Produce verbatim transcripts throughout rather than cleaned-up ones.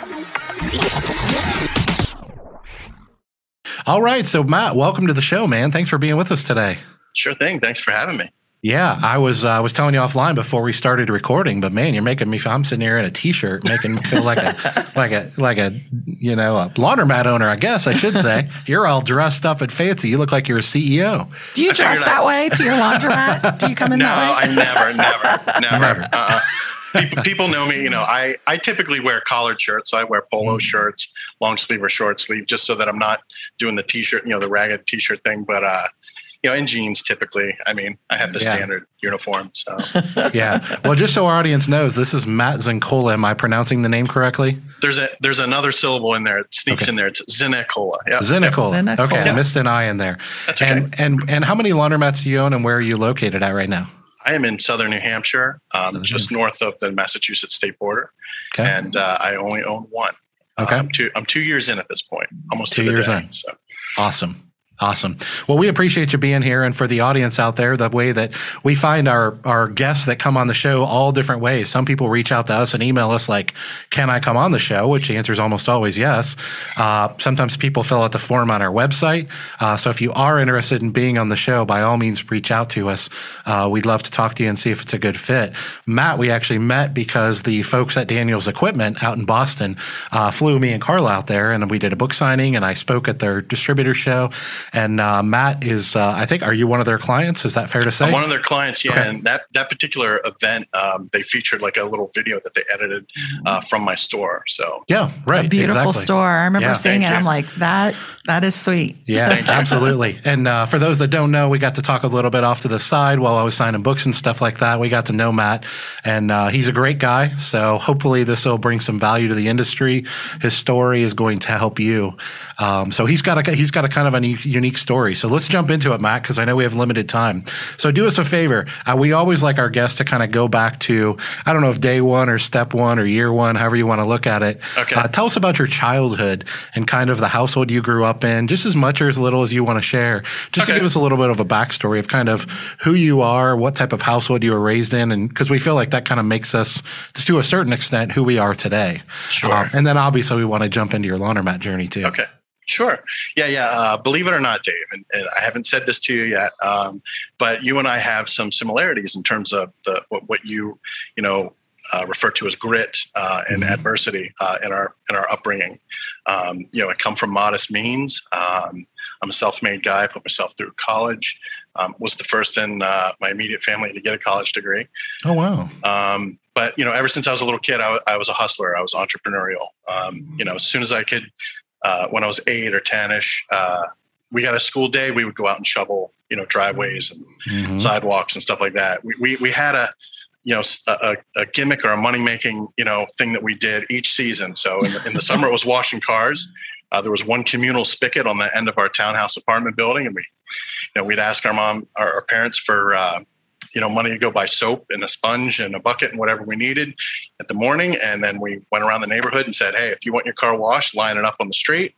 All right. So, Matt, welcome to the show, man. Thanks for being with us today. Sure thing. Thanks for having me. Yeah, I was uh, was telling you offline before we started recording, but man, you're making me feel, I'm sitting here in a t-shirt, making me feel like a like a like a you know a laundromat owner, I guess I should say. You're all dressed up and fancy. You look like you're a C E O. Do you dress that way to your laundromat? Do you come in no, that way? No, I never, never, never. Never. Uh-uh. People, people know me. You know, I I typically wear collared shirts. So I wear polo shirts, long sleeve or short sleeve, just so that I'm not doing the t-shirt, you know, the ragged t-shirt thing. But uh, you know, in jeans typically. I mean, I have the Yeah. standard uniform. So Yeah. Well, just so our audience knows, this is Matt Zencola. Am I pronouncing the name correctly? there's a there's another syllable in there. It sneaks Okay. in there. It's Zenecola. Yeah. Zenicola. Zenicola. Okay, I Yeah. missed an I in there. That's okay. And and and how many laundromats do you own, and where are you located at right now? I am in southern New Hampshire, um, Southern just north of the Massachusetts state border, Okay. and uh, I only own one. Okay. Uh, I'm two. I'm two years in at this point, almost Two to the years day, in. So. Awesome. Awesome. Well, we appreciate you being here. And for the audience out there, the way that we find our, our guests that come on the show all different ways. Some people reach out to us and email us like, can I come on the show? Which the answer is almost always yes. Uh, sometimes people fill out the form on our website. Uh, so if you are interested in being on the show, by all means, reach out to us. Uh, we'd love to talk to you and see if it's a good fit. Matt, we actually met because the folks at Daniel's Equipment out in Boston uh, flew me and Carla out there, and we did a book signing, and I spoke at their distributor show. And uh, Matt is, uh, I think, are you one of their clients? Is that fair to say? I'm one of their clients, yeah. Okay. And that, that particular event, um, they featured like a little video that they edited uh, from my store. So Yeah, right. A beautiful exactly. store. I remember Yeah. seeing Thank it. you. I'm like, that that is sweet. Yeah, absolutely. And uh, for those that don't know, we got to talk a little bit off to the side while I was signing books and stuff like that. We got to know Matt, and uh, he's a great guy. So hopefully this will bring some value to the industry. His story is going to help you. Um, so he's got a he's got a kind of a unique story. So let's jump into it, Matt, because I know we have limited time. So do us a favor. Uh, we always like our guests to kind of go back to, I don't know if day one or step one or year one, however you want to look at it. Okay. Uh, tell us about your childhood and kind of the household you grew up in, just as much or as little as you want to share, just to Okay. give us a little bit of a backstory of kind of who you are, what type of household you were raised in, and because we feel like that kind of makes us, to a certain extent, who we are today. Sure. Um, and then obviously we want to jump into your laundromat journey too. Okay. Sure. Yeah, yeah. Uh, believe it or not, Dave, and, and I haven't said this to you yet, um, but you and I have some similarities in terms of the what, what you, you know, uh, refer to as grit uh, and Mhm. adversity uh, in our in our upbringing. Um, you know, I come from modest means. Um, I'm a self-made guy. I put myself through college. Um, was the first in uh, my immediate family to get a college degree. Oh, wow. Um, but you know, ever since I was a little kid, I, w- I was a hustler. I was entrepreneurial. Um, you know, as soon as I could. Uh, when I was eight or ten-ish, uh, we got a school day. We would go out and shovel, you know, driveways and Mhm. sidewalks and stuff like that. We we we had a, you know, a, a gimmick or a money-making, you know, thing that we did each season. So in the, in the summer, it was washing cars. Uh, there was one communal spigot on the end of our townhouse apartment building, and we, you know, we'd ask our mom, our, our parents for. Uh, you know, money to go buy soap and a sponge and a bucket and whatever we needed at the morning. And then we went around the neighborhood and said, hey, if you want your car washed, line it up on the street.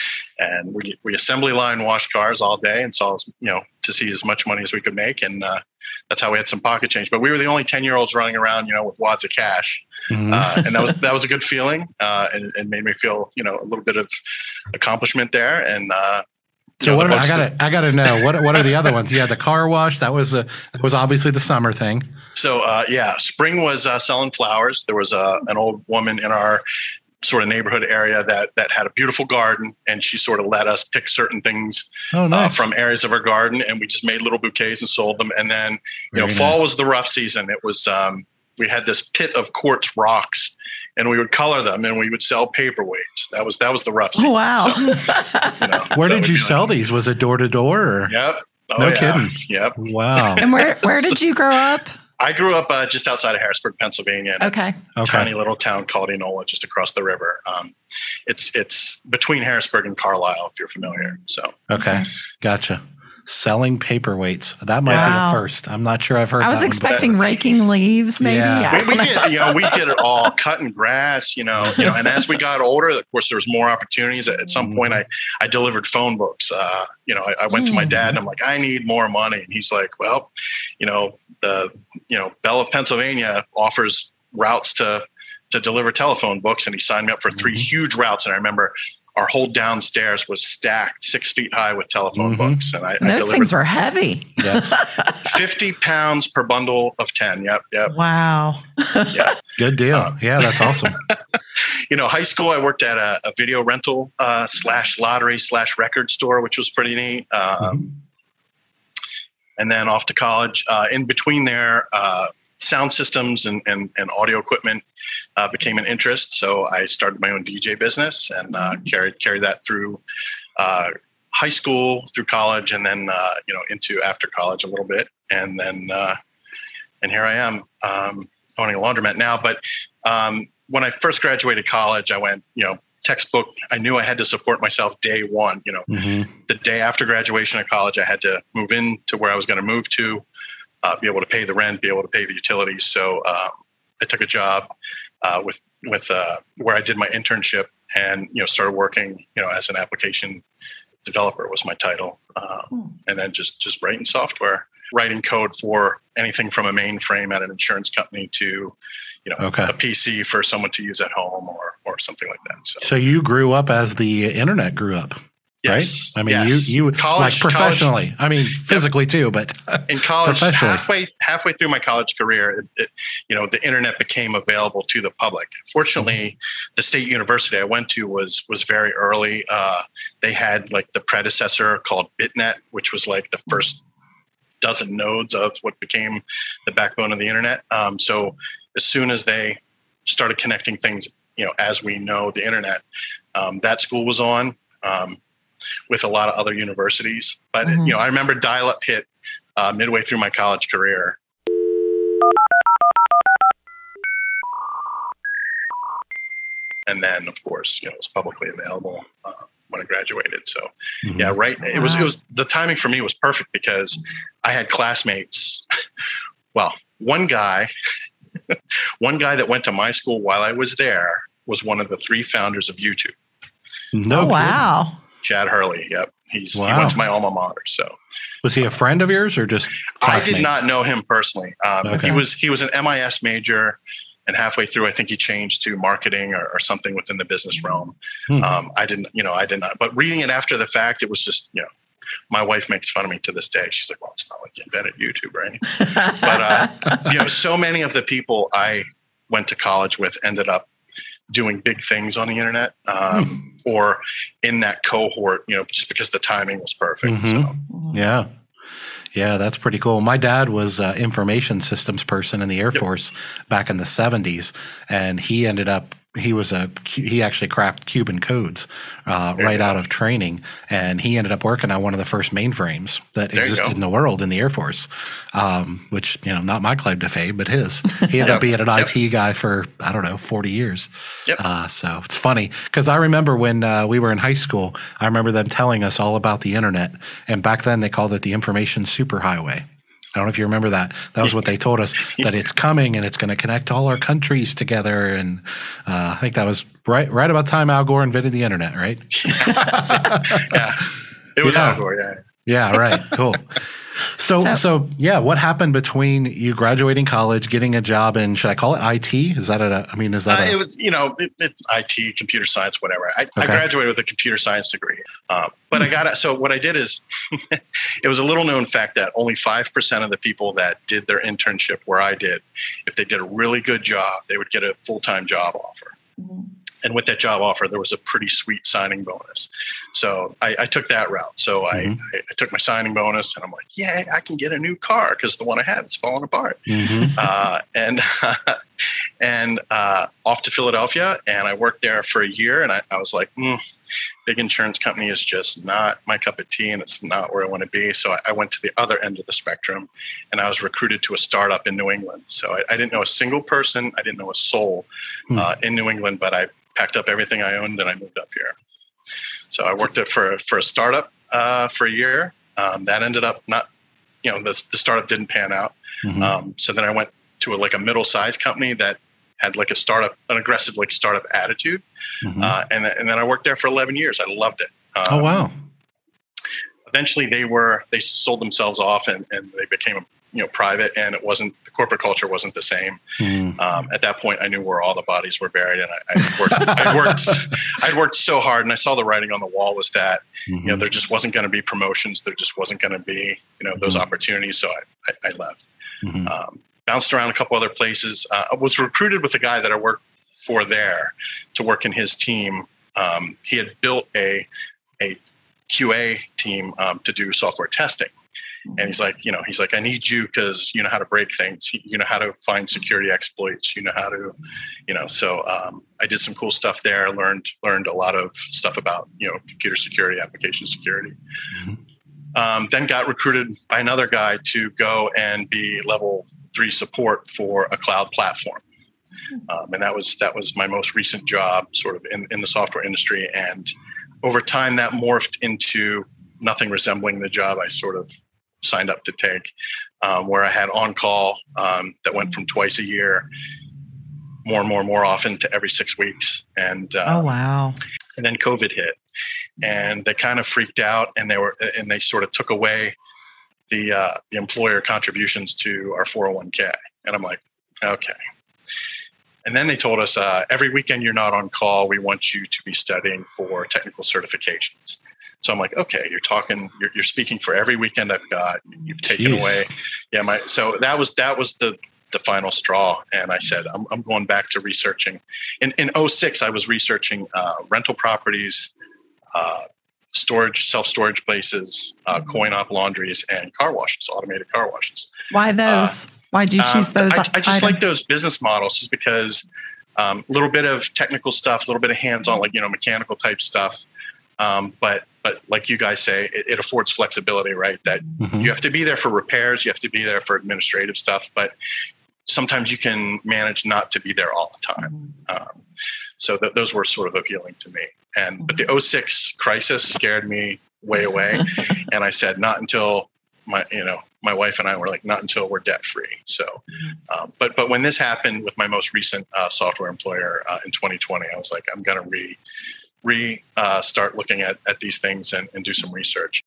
And we, we assembly line washed cars all day and saw, you know, to see as much money as we could make. And uh, that's how we had some pocket change. But we were the only ten year olds running around, you know, with wads of cash. Mhm. Uh, and that was, that was a good feeling uh, and, and made me feel, you know, a little bit of accomplishment there. And, uh, So you know, what the are, I books- gotta I gotta know what what are the other ones? You had the car wash. That was a that was obviously the summer thing. So uh, yeah, spring was uh, selling flowers. There was uh, an old woman in our sort of neighborhood area that that had a beautiful garden, and she sort of let us pick certain things Oh, uh, nice. from areas of our garden, and we just made little bouquets and sold them. And then you know, Very fall nice. was the rough season. It was um, we had this pit of quartz rocks, and we would color them, and we would sell paperweights. That was that was the rough season. Oh, wow. So, you know, Where so did we'd you be sell like, these? Was it door to door or? Yep. Oh, No yeah. kidding. Yep. Wow. And where where did you grow up? I grew up uh, just outside of Harrisburg, Pennsylvania. in a Okay. Tiny Okay. little town called Enola, just across the river. Um, it's it's between Harrisburg and Carlisle, if you're familiar. So Okay. Gotcha. Selling paperweights. That might Wow. be the first. I'm not sure I've heard I was that one expecting before. raking leaves, maybe. Yeah. I we, we don't know. did, you know, we did it all, cutting grass, you know, you know. And as we got older, of course, there was more opportunities. At, at some point, I I delivered phone books. Uh, you know, I, I went to my dad and I'm like, I need more money, and he's like, well, you know, the you know, Bell of Pennsylvania offers routes to to deliver telephone books, and he signed me up for three mm-hmm. huge routes. And I remember our whole downstairs was stacked six feet high with telephone mm-hmm. books. And I, and I those things were heavy. Yes. fifty pounds per bundle of ten. Yep. Yep. Wow. Yeah. Good deal. Um, yeah, that's awesome. You know, high school, I worked at a, a video rental uh, slash lottery slash record store, which was pretty neat. Um, mm-hmm. And then off to college. Uh, in between there, uh, sound systems and, and, and audio equipment uh, became an interest. So I started my own D J business and uh, carried carried that through uh, high school, through college, and then uh, you know into after college a little bit. And then uh, and here I am um, owning a laundromat now. But um, when I first graduated college, I went you know textbook. I knew I had to support myself day one. You know, mm-hmm. the day after graduation of college, I had to move in to where I was going to move to. Uh, be able to pay the rent, be able to pay the utilities. So um, I took a job uh, with with uh, where I did my internship, and you know started working you know as an application developer was my title, um, hmm. and then just just writing software, writing code for anything from a mainframe at an insurance company to you know okay. a P C for someone to use at home or or something like that. So, so you grew up as the internet grew up. Yes. Right? I mean, yes. you, you college, like professionally, college, I mean, physically yep. too, but in college, halfway, halfway through my college career, it, it, you know, the internet became available to the public. Fortunately, mm-hmm. the state university I went to was, was very early. Uh, they had like the predecessor called BitNet, which was like the first dozen nodes of what became the backbone of the internet. Um, so as soon as they started connecting things, you know, as we know the internet, um, that school was on. Um, with a lot of other universities. But, mm-hmm. you know, I remember dial-up hit uh, midway through my college career. And then, of course, you know, it was publicly available uh, when I graduated. So, mm-hmm. yeah, right. It wow. was, it was, the timing for me was perfect because I had classmates. Well, one guy, one guy that went to my school while I was there was one of the three founders of YouTube. No, oh, wow. Chad Hurley. Yep. He's wow. he went to my alma mater. So was he a friend of yours or just classmate? I did not know him personally. Um, okay. He was, he was an M I S major, and halfway through, I think he changed to marketing or, or something within the business realm. Hmm. Um, I didn't, you know, I did not, but reading it after the fact, it was just, you know, my wife makes fun of me to this day. She's like, well, it's not like you invented YouTube or anything, but, uh, you know, so many of the people I went to college with ended up doing big things on the internet, um, hmm. or in that cohort, you know, just because the timing was perfect. Mm-hmm. So. Yeah. Yeah, that's pretty cool. My dad was an information systems person in the Air yep. Force back in the seventies, and he ended up, he was a, he actually cracked Cuban codes uh, right out of training, and he ended up working on one of the first mainframes that there existed in the world in the Air Force, um, which, you know, not my claim to fame, but his. He ended yep. up being an yep. I T guy for, I don't know, forty years. Yep. Uh, so it's funny because I remember when uh, we were in high school, I remember them telling us all about the internet, and back then they called it the information superhighway. I don't know if you remember that. That was what they told us, that it's coming and it's going to connect all our countries together. And uh, I think that was right right about the time Al Gore invented the internet, right? Yeah, it was yeah. Al Gore, yeah. Yeah, right. Cool. So, so, so, yeah, what happened between you graduating college, getting a job in, should I call it I T? Is that a, I mean, is that uh, a, it was, you know, it, it, I T, computer science, whatever. I, okay. I graduated with a computer science degree, um, but mm-hmm. I got it. So what I did is, it was a little known fact that only five percent of the people that did their internship where I did, if they did a really good job, they would get a full-time job offer. Mm-hmm. And with that job offer, there was a pretty sweet signing bonus. So I, I took that route. So mm-hmm. I, I took my signing bonus and I'm like, yeah, I can get a new car because the one I had is falling apart. Mm-hmm. Uh, and and uh, off to Philadelphia. And I worked there for a year. And I, I was like, mm, big insurance company is just not my cup of tea. And it's not where I want to be. So I, I went to the other end of the spectrum. And I was recruited to a startup in New England. So I, I didn't know a single person. I didn't know a soul mm-hmm. uh, in New England. But I packed up everything I owned and I moved up here. So I worked for for a startup uh, for a year. Um, that ended up not, you know, the, the startup didn't pan out. Mm-hmm. Um, so then I went to a, like a middle-sized company that had like a startup, an aggressive like startup attitude. Mm-hmm. Uh, and, and then I worked there for eleven years. I loved it. Um, oh, wow. Eventually they were, they sold themselves off and, and they became a you know, private, and it wasn't, the corporate culture wasn't the same. Mm. Um, at that point, I knew where all the bodies were buried, and I, I worked, I'd worked, I'd worked so hard, and I saw the writing on the wall was that, mm-hmm. you know, there just wasn't going to be promotions. There just wasn't going to be, you know, those mm-hmm. opportunities. So I, I, I left, mm-hmm. um, bounced around a couple other places. Uh, I was recruited with a guy that I worked for there to work in his team. Um, he had built a, a Q A team um, to do software testing. And he's like, you know, he's like, I need you because you know how to break things. You know how to find security exploits. You know how to, you know, so um, I did some cool stuff there. Learned learned a lot of stuff about, you know, computer security, application security. Mm-hmm. Um, then got recruited by another guy to go and be level three support for a cloud platform. Um, and that was that was my most recent job, sort of in, in the software industry. And over time, that morphed into nothing resembling the job I sort of signed up to take, um, where I had on call um, that went from twice a year, more and more and more often to every six weeks. And um, oh wow! And then COVID hit, and they kind of freaked out, and they were and they sort of took away the uh, the employer contributions to our four oh one k. And I'm like, okay. And then they told us uh, every weekend you're not on call, we want you to be studying for technical certifications. So I'm like, okay, you're talking, you're, you're speaking for every weekend I've got. You've taken Jeez. away, yeah. My so that was that was the the final straw, and I said I'm I'm going back to researching. In in oh six, I was researching uh, rental properties, uh, storage, self storage places, uh, coin op laundries, and car washes, automated car washes. Why those? Uh, Why do you choose those? Um, I, I just items? like those business models, just because a um, little bit of technical stuff, a little bit of hands-on, like you know, mechanical type stuff. Um, but but like you guys say, it, it affords flexibility, right? That mm-hmm. you have to be there for repairs, you have to be there for administrative stuff, but sometimes you can manage not to be there all the time. Um, so th- those were sort of appealing to me. And but the oh six crisis scared me way away, and I said not until my you know my wife and I were like not until we're debt free. So, um, but but when this happened with my most recent uh, software employer uh, in twenty twenty, I was like, I'm gonna re. re uh, start looking at, at these things and, and do some research.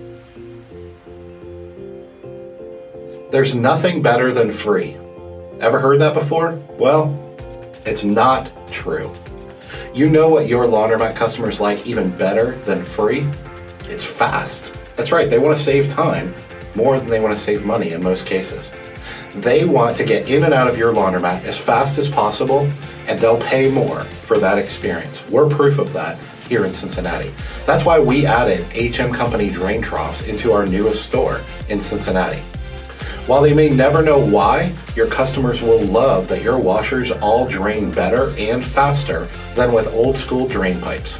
There's nothing better than free. Ever heard that before? Well, it's not true. You know what your laundromat customers like even better than free? It's fast. That's right, they want to save time more than they want to save money in most cases. They want to get in and out of your laundromat as fast as possible, and they'll pay more for that experience. We're proof of that here in Cincinnati. That's why we added H M Company drain troughs into our newest store in Cincinnati. While they may never know why, your customers will love that your washers all drain better and faster than with old school drain pipes.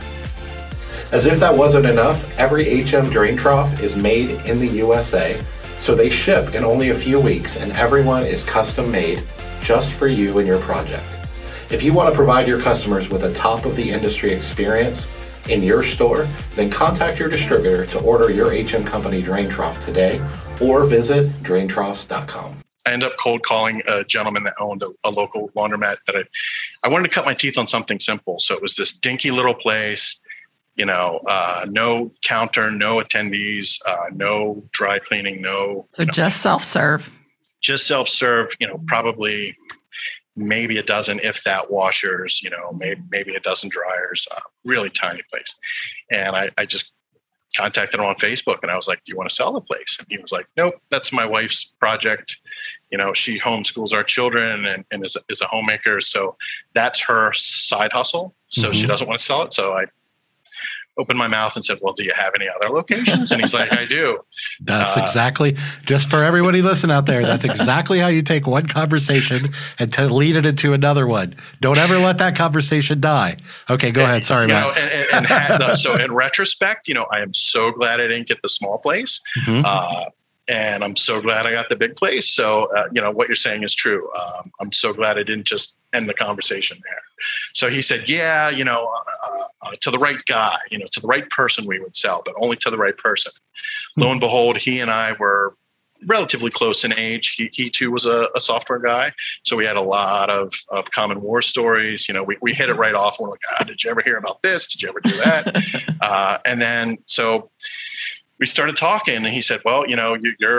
As if that wasn't enough, every H M drain trough is made in the U S A, so they ship in only a few weeks, and everyone is custom made just for you and your project. If you want to provide your customers with a top of the industry experience in your store, then contact your distributor to order your H M Company drain trough today, or visit drain troughs dot com. I ended up cold calling a gentleman that owned a, a local laundromat that I, I wanted to cut my teeth on something simple. So it was this dinky little place, you know, uh, no counter, no attendees, uh, no dry cleaning, no. So you know, just self-serve. Just self-serve, you know, probably maybe a dozen, if that, washers, you know, maybe, maybe a dozen dryers, uh, really tiny place. And I, I just contacted him on Facebook, and I was like, do you want to sell the place? And he was like, nope, that's my wife's project. You know, she homeschools our children and, and is, a, is a homemaker. So that's her side hustle. So mm-hmm. she doesn't want to sell it. So I opened my mouth and said, well, do you have any other locations? And he's like, I do. That's uh, exactly, just for everybody listening out there, that's exactly how you take one conversation and to lead it into another one. Don't ever let that conversation die. Okay, go and, ahead. Sorry, Matt. Know, and, and, and had the, so in retrospect, you know, I am so glad I didn't get the small place. Mm-hmm. Uh, and I'm so glad I got the big place. So, uh, you know, what you're saying is true. Um, I'm so glad I didn't just end the conversation there. So he said, yeah, you know, uh, uh, to the right guy, you know, to the right person we would sell, but only to the right person. Mm-hmm. Lo and behold, he and I were relatively close in age. He, he too was a, a software guy. So we had a lot of, of common war stories. You know, we, we hit it right off. We're like, ah, did you ever hear about this? Did you ever do that? uh, and then, so we started talking, and he said, well, you know, you, you're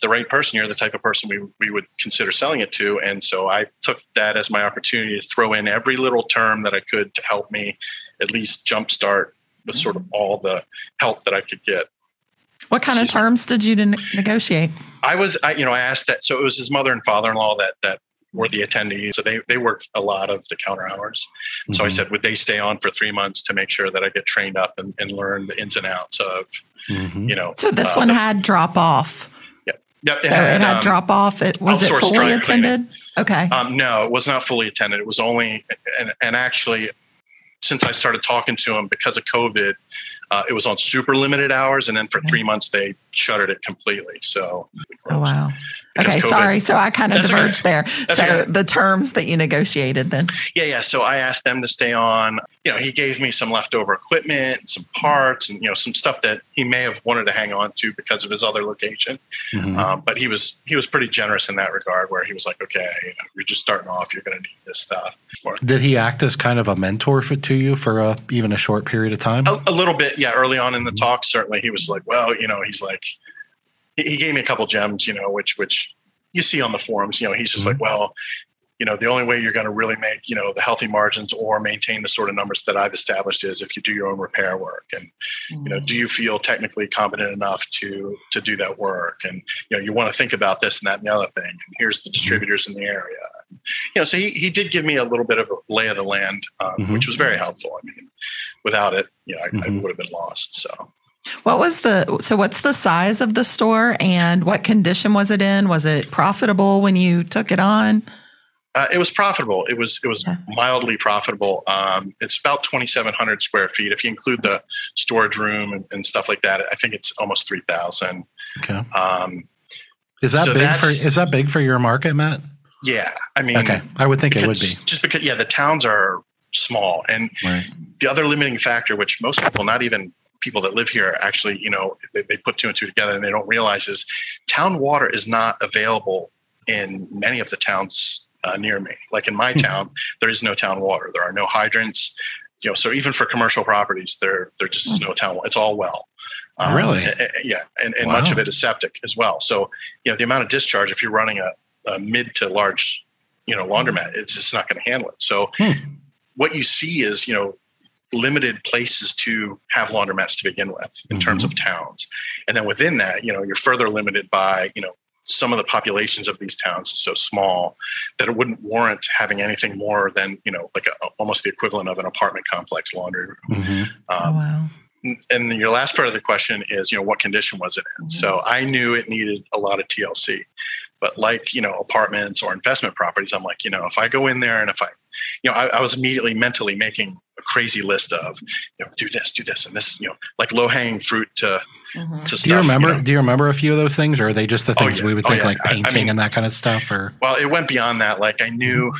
the right person, you're the type of person we, we would consider selling it to. And so I took that as my opportunity to throw in every little term that I could to help me at least jumpstart with sort of all the help that I could get. What kind Excuse of terms me. did you ne- negotiate? I was, I, you know, I asked that. So it was his mother and father-in-law that, that were the attendees. So they, they worked a lot of the counter hours. Mm-hmm. So I said, would they stay on for three months to make sure that I get trained up and, and learn the ins and outs of, mm-hmm. you know. So this uh, one the, had drop off. Yep. Yep. It so had, it had um, drop off. It was it fully attended? Cleaning. Okay. Um, no, it was not fully attended. It was only, and, and actually, since I started talking to him because of COVID, uh, it was on super limited hours. And then for three months, they shuttered it completely. So, oh, wow. Okay. COVID, sorry. So I kind of diverged okay. there. That's so okay. The terms that you negotiated then. Yeah. Yeah. So I asked them to stay on. You know, he gave me some leftover equipment, some parts, and, you know, some stuff that he may have wanted to hang on to because of his other location. Mm-hmm. Um, but he was, he was pretty generous in that regard, where he was like, okay, you know, you're just starting off, you're going to need this stuff. Did he act as kind of a mentor for, to you for a, even a short period of time? A, a little bit. Yeah. Early on in the talk, certainly he was like, well, you know, he's like, he, he gave me a couple gems, you know, which, which you see on the forums, you know, he's just mm-hmm. like, well, you know, the only way you're going to really make, you know, the healthy margins or maintain the sort of numbers that I've established is if you do your own repair work. And, mm-hmm. you know, do you feel technically competent enough to to do that work? And, you know, you want to think about this and that and the other thing. And here's the distributors in the area. And, you know, so he, he did give me a little bit of a lay of the land, um, mm-hmm. which was very helpful. I mean, without it, you know, I, mm-hmm. I would have been lost. So. What was the, so what's the size of the store and what condition was it in? Was it profitable when you took it on? Uh, it was profitable. It was it was yeah. mildly profitable. Um, it's about twenty-seven hundred square feet. If you include the storage room and, and stuff like that, I think it's almost three thousand. Okay. Um, is that so big for is that big for your market, Matt? Yeah, I mean, okay, I would think because, it would be just because yeah, the towns are small, and right. the other limiting factor, which most people, not even people that live here, actually, you know, they, they put two and two together and they don't realize is town water is not available in many of the towns. Uh, near me, like in my town, there is no town water. There are no hydrants, you know. So even for commercial properties, there there just is no town water. It's all well. Um, really? And, and, yeah, and, and wow. much of it is septic as well. So you know, the amount of discharge, if you're running a, a mid to large, you know, laundromat, it's just not going to handle it. So hmm. what you see is, you know, limited places to have laundromats to begin with in mm-hmm. terms of towns, and then within that, you know, you're further limited by, you know. Some of the populations of these towns is so small that it wouldn't warrant having anything more than, you know, like a, almost the equivalent of an apartment complex laundry room. Mm-hmm. Um, oh, wow. And your last part of the question is, you know, what condition was it in? Mm-hmm. So I knew it needed a lot of T L C, but like, you know, apartments or investment properties, I'm like, you know, if I go in there and if I, you know, I, I was immediately mentally making a crazy list of, you know, do this, do this, and this, you know, like low hanging fruit to, mm-hmm. to stuff. Do you remember, you know? do you rember a few of those things, or are they just the things oh, yeah. we would think oh, yeah. like painting I, I mean, and that kind of stuff? Or well, it went beyond that. Like I knew,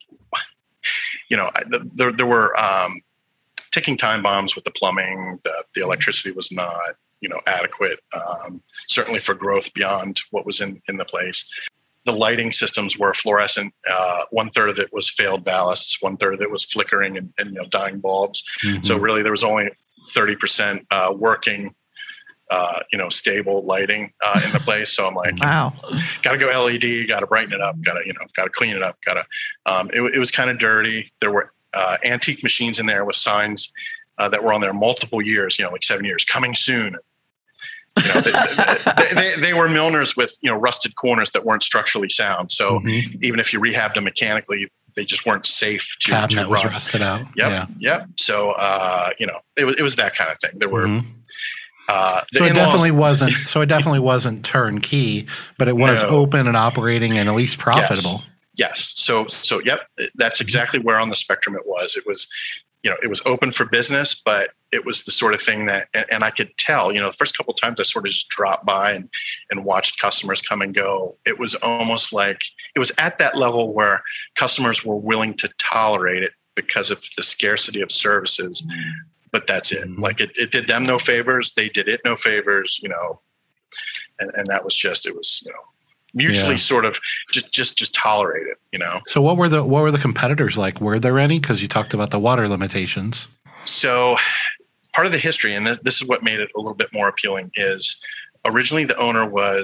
you know, I, there, there were um, ticking time bombs with the plumbing, the, the electricity was not, you know, adequate, um, certainly for growth beyond what was in, in the place. The lighting systems were fluorescent. Uh, one third of it was failed ballasts. One third of it was flickering and, and you know, dying bulbs. Mm-hmm. So really there was only thirty percent uh, working, uh, you know, stable lighting uh, in the place. So I'm like, wow, got to go L E D, got to brighten it up, got to, you know, got to clean it up, got to, um, it, it was kind of dirty. There were uh, antique machines in there with signs uh, that were on there multiple years, you know, like seven years, coming soon. You know, they, they, they, they were Milners with, you know, rusted corners that weren't structurally sound. So mm-hmm. even if you rehabbed them mechanically, they just weren't safe to, Cabinet to was run. rusted out. Yep, yeah. Yep. So, uh, you know, it was, it was that kind of thing. There were, mm-hmm. uh, so it definitely wasn't, so it definitely wasn't turnkey, but it was no. open and operating and at least profitable. Yes. yes. So, so, yep, that's exactly where on the spectrum it was. It was, you know, it was open for business, but it was the sort of thing that, and, and I could tell, you know, the first couple of times I sort of just dropped by and, and watched customers come and go. It was almost like, it was at that level where customers were willing to tolerate it because of the scarcity of services, mm. but that's it. Mm. Like it, it did them no favors. They did it no favors, you know, and, and that was just, it was, you know, mutually yeah. sort of just, just, just tolerate it, you know? So what were the, what were the competitors like? Were there any? Cause you talked about the water limitations. So part of the history, and this, this is what made it a little bit more appealing, is originally the owner was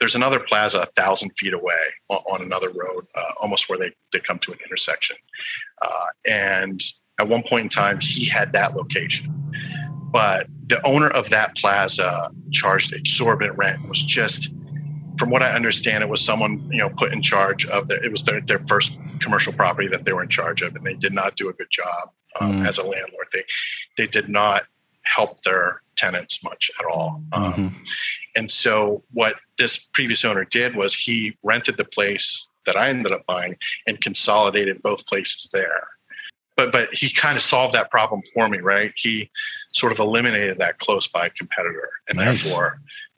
there's another plaza a thousand feet away on, on another road, uh, almost where they, they come to an intersection. Uh, and at one point in time, he had that location. But the owner of that plaza charged exorbitant rent. It was just, from what I understand, it was someone, you know, put in charge of the, it was their, their first commercial property that they were in charge of, and they did not do a good job um, mm. as a landlord. They, they did not help their tenants much at all. Um, mm-hmm. And so what this previous owner did was he rented the place that I ended up buying and consolidated both places there. But but he kind of solved that problem for me, right? He sort of eliminated that close by competitor, and nice. Therefore,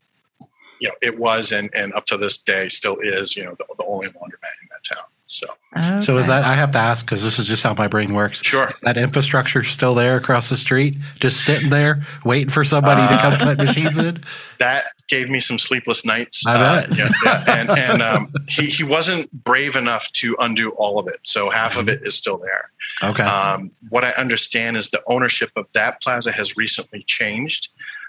you know, it was and and up to this day still is, you know, the, the only laundromat in that town. So, okay. so is that, I have to ask, because this is just how my brain works. Sure. That infrastructure still there across the street, just sitting there waiting for somebody uh, to come put machines in? That gave me some sleepless nights. I bet. Uh, yeah, yeah. And, and um, he, he wasn't brave enough to undo all of it. So half mm-hmm. of it is still there. Okay. Um, what I understand is the ownership of that plaza has recently changed.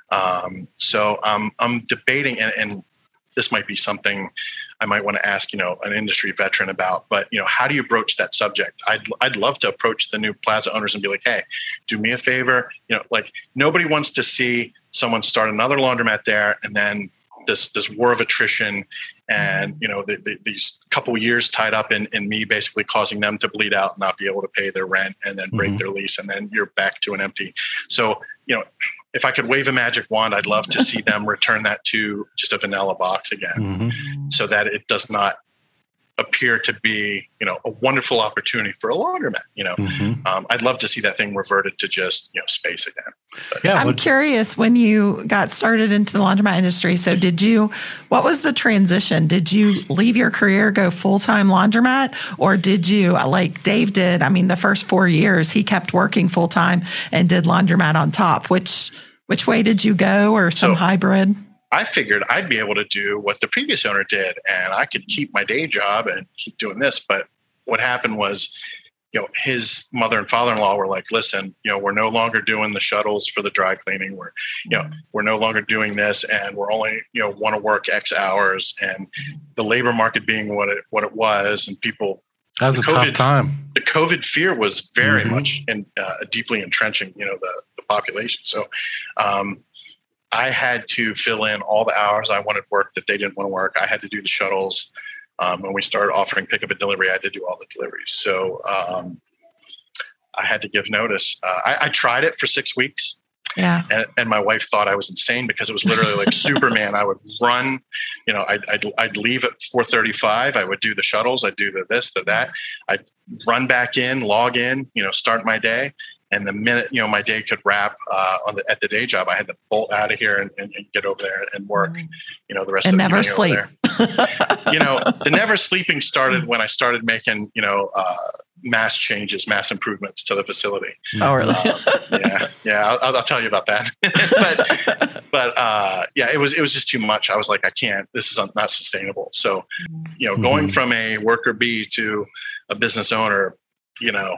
Um, so um, I'm debating, and, and this might be something I might want to ask, you know, an industry veteran about, but, you know, how do you broach that subject? I'd, I'd love to approach the new plaza owners and be like, hey, do me a favor. You know, like, nobody wants to see someone start another laundromat there and then this, this war of attrition and, you know, the, the, these couple of years tied up in, in me basically causing them to bleed out and not be able to pay their rent and then break mm-hmm. their lease. And then you're back to an empty. So, you know, if I could wave a magic wand, I'd love to see them return that to just a vanilla box again, mm-hmm. so that it does not appear to be, you know, a wonderful opportunity for a laundromat. You know, mm-hmm. um, I'd love to see that thing reverted to just, you know, space again. But, yeah, I'm well, curious, when you got started into the laundromat industry, so did you, what was the transition? Did you leave your career, go full-time laundromat, or did you, like Dave did, I mean, the first four years he kept working full-time and did laundromat on top? Which, which way did you go, or some so, hybrid? I figured I'd be able to do what the previous owner did, and I could keep my day job and keep doing this. But what happened was, you know, his mother and father-in-law were like, listen, you know, we're no longer doing the shuttles for the dry cleaning. We're, you know, we're no longer doing this, and we're only, you know, want to work X hours. And the labor market being what it, what it was, and people, that was a COVID, tough time. The COVID fear was very mm-hmm. much and uh, deeply entrenching, you know, the, the population. So, um, I had to fill in all the hours I wanted work that they didn't want to work. I had to do the shuttles. Um, when we started offering pickup and delivery, I had to do all the deliveries. So um, I had to give notice. Uh, I, I tried it for six weeks. Yeah. And, and my wife thought I was insane because it was literally like Superman. I would run, you know, I'd, I'd, I'd leave at four thirty-five. I would do the shuttles. I'd do the this, the that. I'd run back in, log in, you know, start my day. And the minute, you know, my day could wrap uh, on the, at the day job, I had to bolt out of here and, and, and get over there and work, you know, the rest and of the never evening sleep. Over there. You know, the never sleeping started when I started making, you know, uh, mass changes, mass improvements to the facility. Oh, really? Uh, yeah. Yeah. I'll, I'll tell you about that. but, but uh, yeah, it was, it was just too much. I was like, I can't, this is not sustainable. So, you know, mm-hmm. going from a worker bee to a business owner, you know,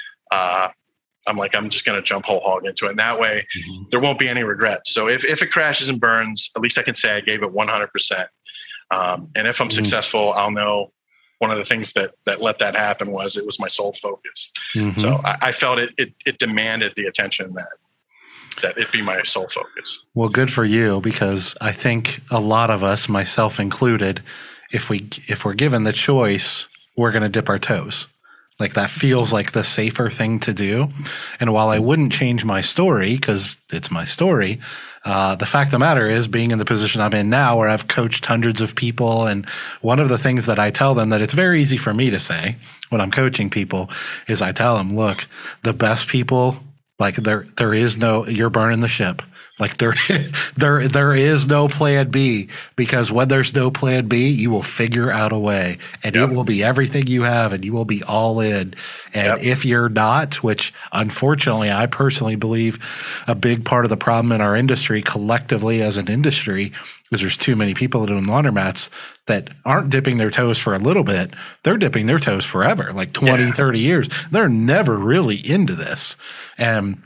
uh, I'm like, I'm just going to jump whole hog into it. And that way mm-hmm. there won't be any regrets. So if, if it crashes and burns, at least I can say I gave it one hundred percent. Um, and if I'm mm-hmm. successful, I'll know one of the things that, that let that happen was it was my sole focus. Mm-hmm. So I, I felt it, it, it demanded the attention that, that it be my sole focus. Well, good for you, because I think a lot of us, myself included, if we, if we're given the choice, we're going to dip our toes. Like, that feels like the safer thing to do. And while I wouldn't change my story, because it's my story, uh, the fact of the matter is, being in the position I'm in now, where I've coached hundreds of people, and one of the things that I tell them that it's very easy for me to say when I'm coaching people is I tell them, look, the best people, like, there there is no, you're burning the ship. Like, there, there, there is no plan B, because when there's no plan B, you will figure out a way, and yep. it will be everything you have, and you will be all in. And yep. if you're not, which unfortunately, I personally believe a big part of the problem in our industry collectively as an industry is there's too many people doing laundromats that aren't dipping their toes for a little bit. They're dipping their toes forever, like twenty, yeah. thirty years. They're never really into this. And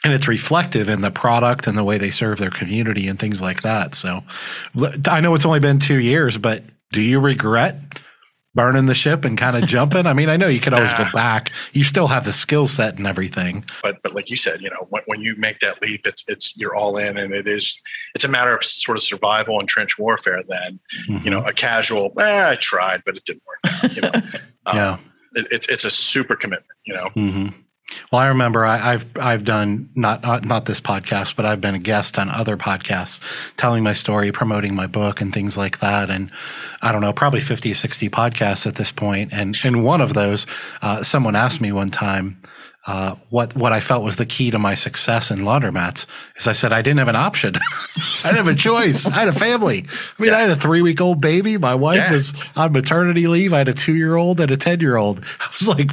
and it's reflective in the product and the way they serve their community and things like that. So I know it's only been two years, but do you regret burning the ship and kind of jumping? I mean, I know you could always nah. go back. You still have the skill set and everything. But but like you said, you know, when, when you make that leap, it's it's you're all in, and it is it's a matter of sort of survival and trench warfare. Then mm-hmm. you know, a casual, eh, I tried, but it didn't work out, you know. um, yeah, it, it's it's a super commitment, you know. Mm-hmm. Well, I remember I, I've I've done not, not not this podcast, but I've been a guest on other podcasts, telling my story, promoting my book, and things like that. And I don't know, probably fifty, sixty podcasts at this point. And in one of those, uh, someone asked me one time uh, what what I felt was the key to my success in laundromats. Is I said I didn't have an option. I didn't have a choice. I had a family. I mean, yeah. I had a three week old baby. My wife yeah. was on maternity leave. I had a two year old and a ten year old. I was like,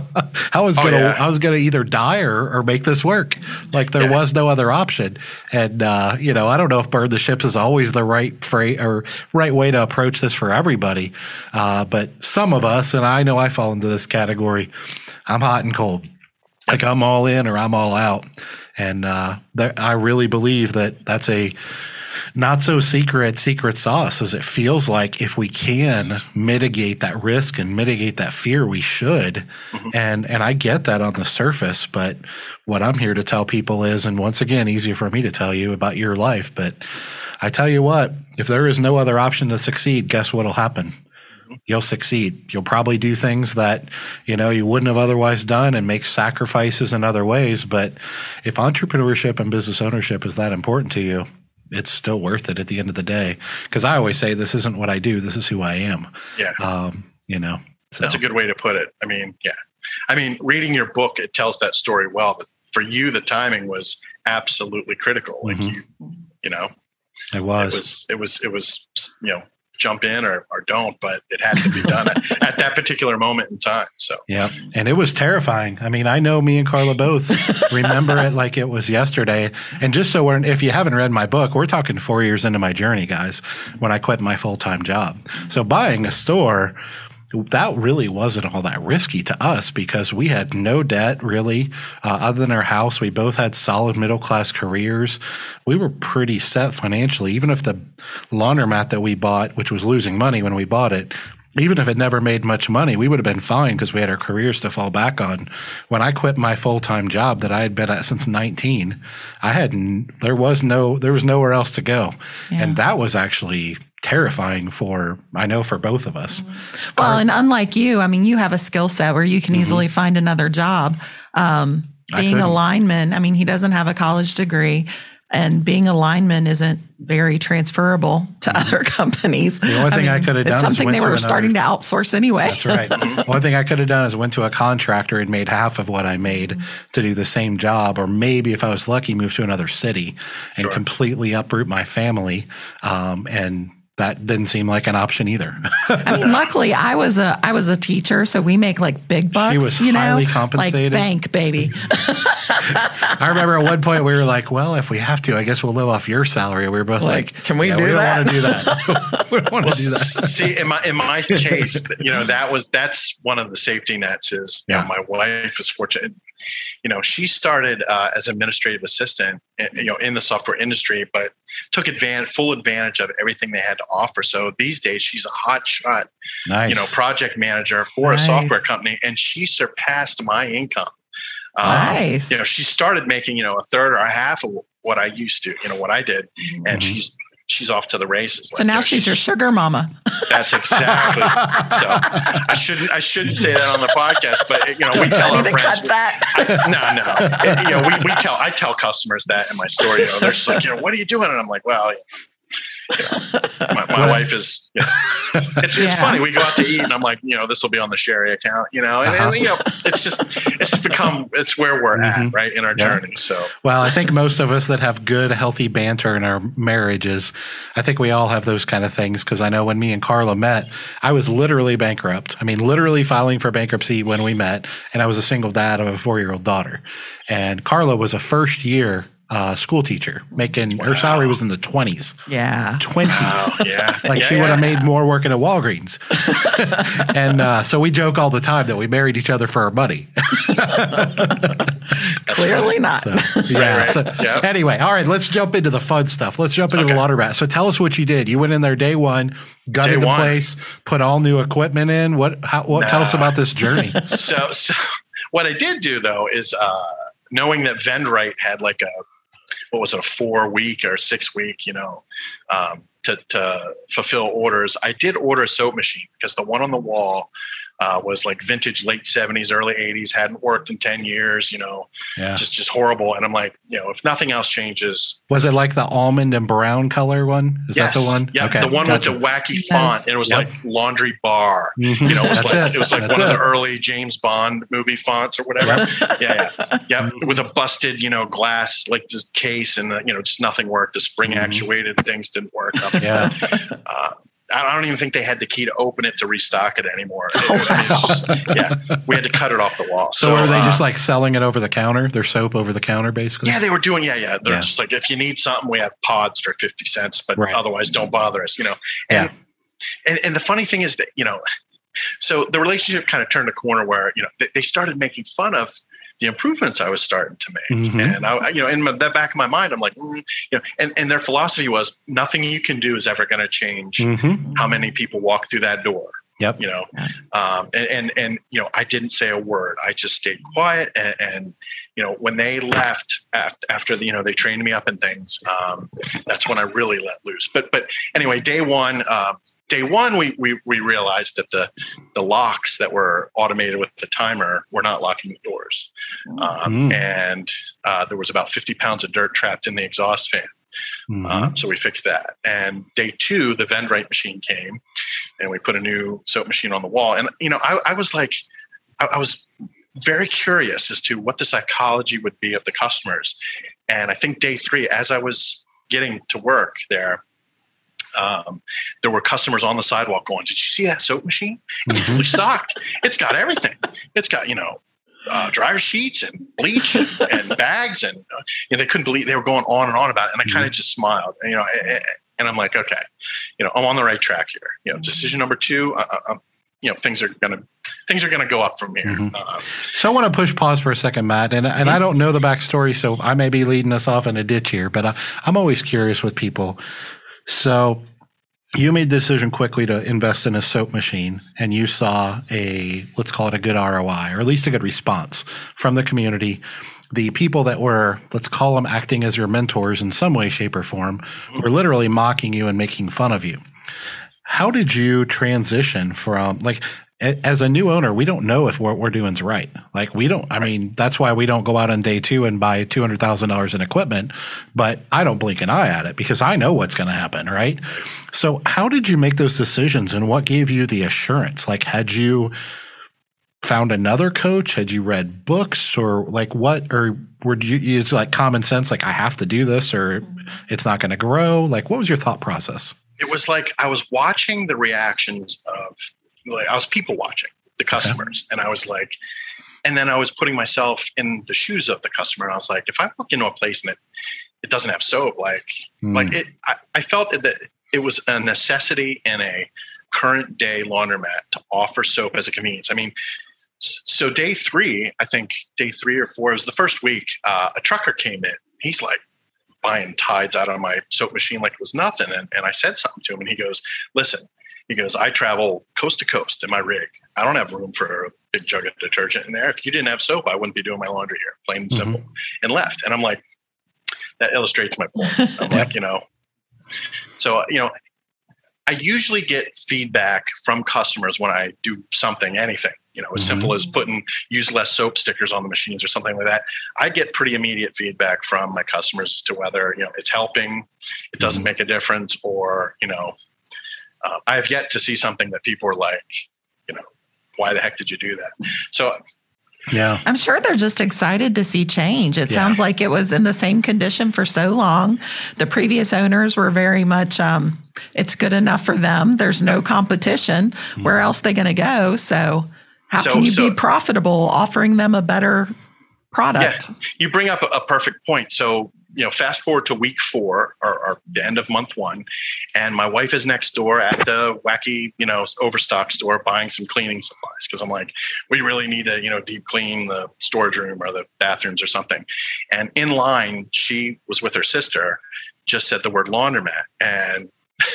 I was gonna, oh, yeah. I was gonna either die or, or make this work. Like there yeah. was no other option. And uh, you know, I don't know if burn the ships is always the right phrase or right way to approach this for everybody. Uh, but some of us, and I know I fall into this category. I'm hot and cold. Like I'm all in or I'm all out. And uh, there, I really believe that that's a not so secret secret sauce, as it feels like if we can mitigate that risk and mitigate that fear, we should. Mm-hmm. And and I get that on the surface, but what I'm here to tell people is, and once again, easier for me to tell you about your life, but I tell you what, if there is no other option to succeed, guess what'll happen? You'll succeed. You'll probably do things that, you know, you wouldn't have otherwise done and make sacrifices in other ways. But if entrepreneurship and business ownership is that important to you, it's still worth it at the end of the day. Because I always say, this isn't what I do. This is who I am. Yeah. Um, you know, so. That's a good way to put it. I mean, yeah. I mean, reading your book, it tells that story well. But for you, the timing was absolutely critical. Like mm-hmm. you, you know, it was, it was, it was, it was, you know, jump in or, or don't, but it had to be done at, at that particular moment in time. So, yeah. And it was terrifying. I mean, I know me and Carla both remember it like it was yesterday. And just so we're, if you haven't read my book, we're talking four years into my journey, guys, when I quit my full-time job. So buying a store, that really wasn't all that risky to us because we had no debt really, uh, other than our house. We both had solid middle-class careers. We were pretty set financially. Even if the laundromat that we bought, which was losing money when we bought it, even if it never made much money, we would have been fine because we had our careers to fall back on. When I quit my full-time job that I had been at since nineteen, I had there was no there was nowhere else to go, yeah. and that was actually terrifying for, I know, for both of us. Well, Our, and unlike you, I mean, you have a skill set where you can mm-hmm. easily find another job. Um, being a lineman, I mean, he doesn't have a college degree, and being a lineman isn't very transferable to mm-hmm. other companies. The only thing I, mean, I could have done it's is something they were another, starting to outsource anyway. That's right. The only thing I could have done is went to a contractor and made half of what I made mm-hmm. to do the same job, or maybe if I was lucky, move to another city and sure. completely uproot my family. Um, and that didn't seem like an option either. I mean, luckily I was a I was a teacher, so we make like big bucks. She was you highly know? compensated. Like bank, baby. I remember at one point we were like, well, if we have to, I guess we'll live off your salary. We were both like, like can we yeah, do we that? don't want to do that. We don't want to do that. See, in my in my case, you know, that was that's one of the safety nets is you yeah. know, my wife is fortunate. You know, she started uh, as administrative assistant, you know, in the software industry, but took advantage, full advantage of everything they had to offer. So these days, she's a hot shot, nice. you know, project manager for nice. a software company, and she surpassed my income. Um, nice. You know, she started making, you know, a third or a half of what I used to, you know, what I did, mm-hmm. and she's. She's off to the races. So like, now you know, she's, she's your sugar mama. That's exactly. So I shouldn't. I shouldn't say that on the podcast, but you know, we tell I our need friends. To cut that. I, no, no. It, you know, we, we tell. I tell customers that in my story. You know, they're just like, you know, what are you doing? And I'm like, well, you know, my, my wife is. You know, it's it's yeah. funny. We go out to eat, and I'm like, you know, this will be on the Sherry account. You know, and, uh-huh. and you know, it's just it's become it's where we're mm-hmm. at, right, in our yeah. journey. So, well, I think most of us that have good, healthy banter in our marriages, I think we all have those kind of things. Because I know when me and Carla met, I was literally bankrupt. I mean, literally filing for bankruptcy when we met, and I was a single dad of a four-year-old daughter. And Carla was a first-year uh, school teacher making, wow. her salary was in the twenties. Yeah. twenties. Wow. Yeah. Like yeah, she yeah. would have made more working at Walgreens. And uh, so we joke all the time that we married each other for our money. Clearly not. So, yeah. Right, right. So Yep. anyway, all right, let's jump into the fun stuff. Let's jump into Okay. the laundromat. So tell us what you did. You went in there day one, gutted Day the one. place, put all new equipment in. What? How, what? Nah. Tell us about this journey. So, so what I did do though is uh, knowing that Vendrite had like a what was it, a four week or six week, you know, um, to to fulfill orders. I did order a soap machine because the one on the wall uh, was like vintage late seventies, early eighties, hadn't worked in ten years, you know, Yeah. just just horrible. And I'm like, you know, if nothing else changes. Was it like the almond and brown color one? Is Yes. that the one? Yeah, Okay, the one gotcha. with the wacky Yes. font, and it was Yep. like laundry bar. Mhm. You know, it was That's like it. it was like That's one it. of the early James Bond movie fonts or whatever. yeah, yeah, yeah. With a busted, you know, glass like this case, and the, you know, just nothing worked. The spring Mhm. actuated things didn't work. Nothing. Yeah. Uh, I don't even think they had the key to open it to restock it anymore. Oh, It- I mean, it's just- yeah, we had to cut it off the wall. So, were they uh, just like selling it over the counter? Their soap over the counter, basically? Yeah, they were doing. Yeah, yeah. They're Yeah. just like, if you need something, we have pods for fifty cents, but Right. otherwise, don't bother us. You know. And, and and the funny thing is that, you know, so the relationship kind of turned a corner where, you know, they, they started making fun of the improvements I was starting to make. Mhm. And I, you know, in my, the back of my mind, I'm like, mm, you know, and, and their philosophy was nothing you can do is ever going to change Mm-hmm. how many people walk through that door. Yep. You know, um, and, and, and, you know, I didn't say a word. I just stayed quiet. And, and you know, when they left after, after the, you know, they trained me up and things, um, that's when I really let loose. But, but anyway, day one, um, day one, we, we, we realized that the, the locks that were automated with the timer were not locking the doors. Um, Mm. and, uh, there was about fifty pounds of dirt trapped in the exhaust fan. Mhm. Um, so we fixed that. And day two, the Vendrite machine came, and we put a new soap machine on the wall. And, you know, I, I was like, I, I was very curious as to what the psychology would be of the customers. And I think day three, as I was getting to work there, um, there were customers on the sidewalk going, "Did you see that soap machine? It's Mhm. fully stocked. It's got everything. It's got, you know, uh, dryer sheets and bleach and, and bags." And uh, you know, they couldn't believe they were going on and on about it. And I kind of just smiled, and, you know, and, and I'm like, okay, you know, I'm on the right track here. You know, decision number two, uh, uh, you know, things are gonna things are gonna go up from here. Mhm. Uh, So I want to push pause for a second, Matt, and and I don't know the backstory, so I may be leading us off in a ditch here, but I, I'm always curious with people. So you made the decision quickly to invest in a soap machine, and you saw a, let's call it a good R O I, or at least a good response from the community. The people that were, let's call them acting as your mentors in some way, shape, or form, were literally mocking you and making fun of you. How did you transition from, like, a- as a new owner, we don't know if what we're doing is right. Like, we don't, I mean, that's why we don't go out on day two and buy two hundred thousand dollars in equipment, but I don't blink an eye at it because I know what's going to happen, right? So how did you make those decisions, and what gave you the assurance? Like, had you found another coach? Had you read books, or like what, or were you use like common sense? Like, I have to do this or it's not going to grow. Like, what was your thought process? it was like I was watching the reactions of, like, I was people watching the customers, okay. and I was like, and then I was putting myself in the shoes of the customer, and I was like, if I walk into a place and it, it doesn't have soap, like, mm. like it, I, I felt that it was a necessity in a current day laundromat to offer soap as a convenience. I mean, so day three, I think day three or four, it was the first week, uh, a trucker came in. He's like buying Tides out of my soap machine like it was nothing. And, and I said something to him, and he goes, listen, he goes, I travel coast to coast in my rig. I don't have room for a big jug of detergent in there. If you didn't have soap, I wouldn't be doing my laundry here, plain and simple. Mm-hmm. And left. And I'm like, that illustrates my point. I'm like, you know, so, you know, I usually get feedback from customers when I do something, anything, you know, as mm-hmm. simple as putting use less soap stickers on the machines or something like that. I get pretty immediate feedback from my customers as to whether, you know, it's helping, it doesn't make a difference, or, you know, uh, I have yet to see something that people are like, you know, why the heck did you do that? So, yeah, I'm sure they're just excited to see change. It yeah. sounds like it was in the same condition for so long. The previous owners were very much, um, it's good enough for them. There's no competition. Mm-hmm. Where else are they going to go? So how so, can you so, be profitable offering them a better product? Yeah, you bring up a, a perfect point. So you know, fast forward to week four or, or the end of month one, and my wife is next door at the wacky, you know, Overstock store buying some cleaning supplies because I'm like, we really need to, you know, deep clean the storage room or the bathrooms or something. And in line, she was with her sister, just said the word laundromat, and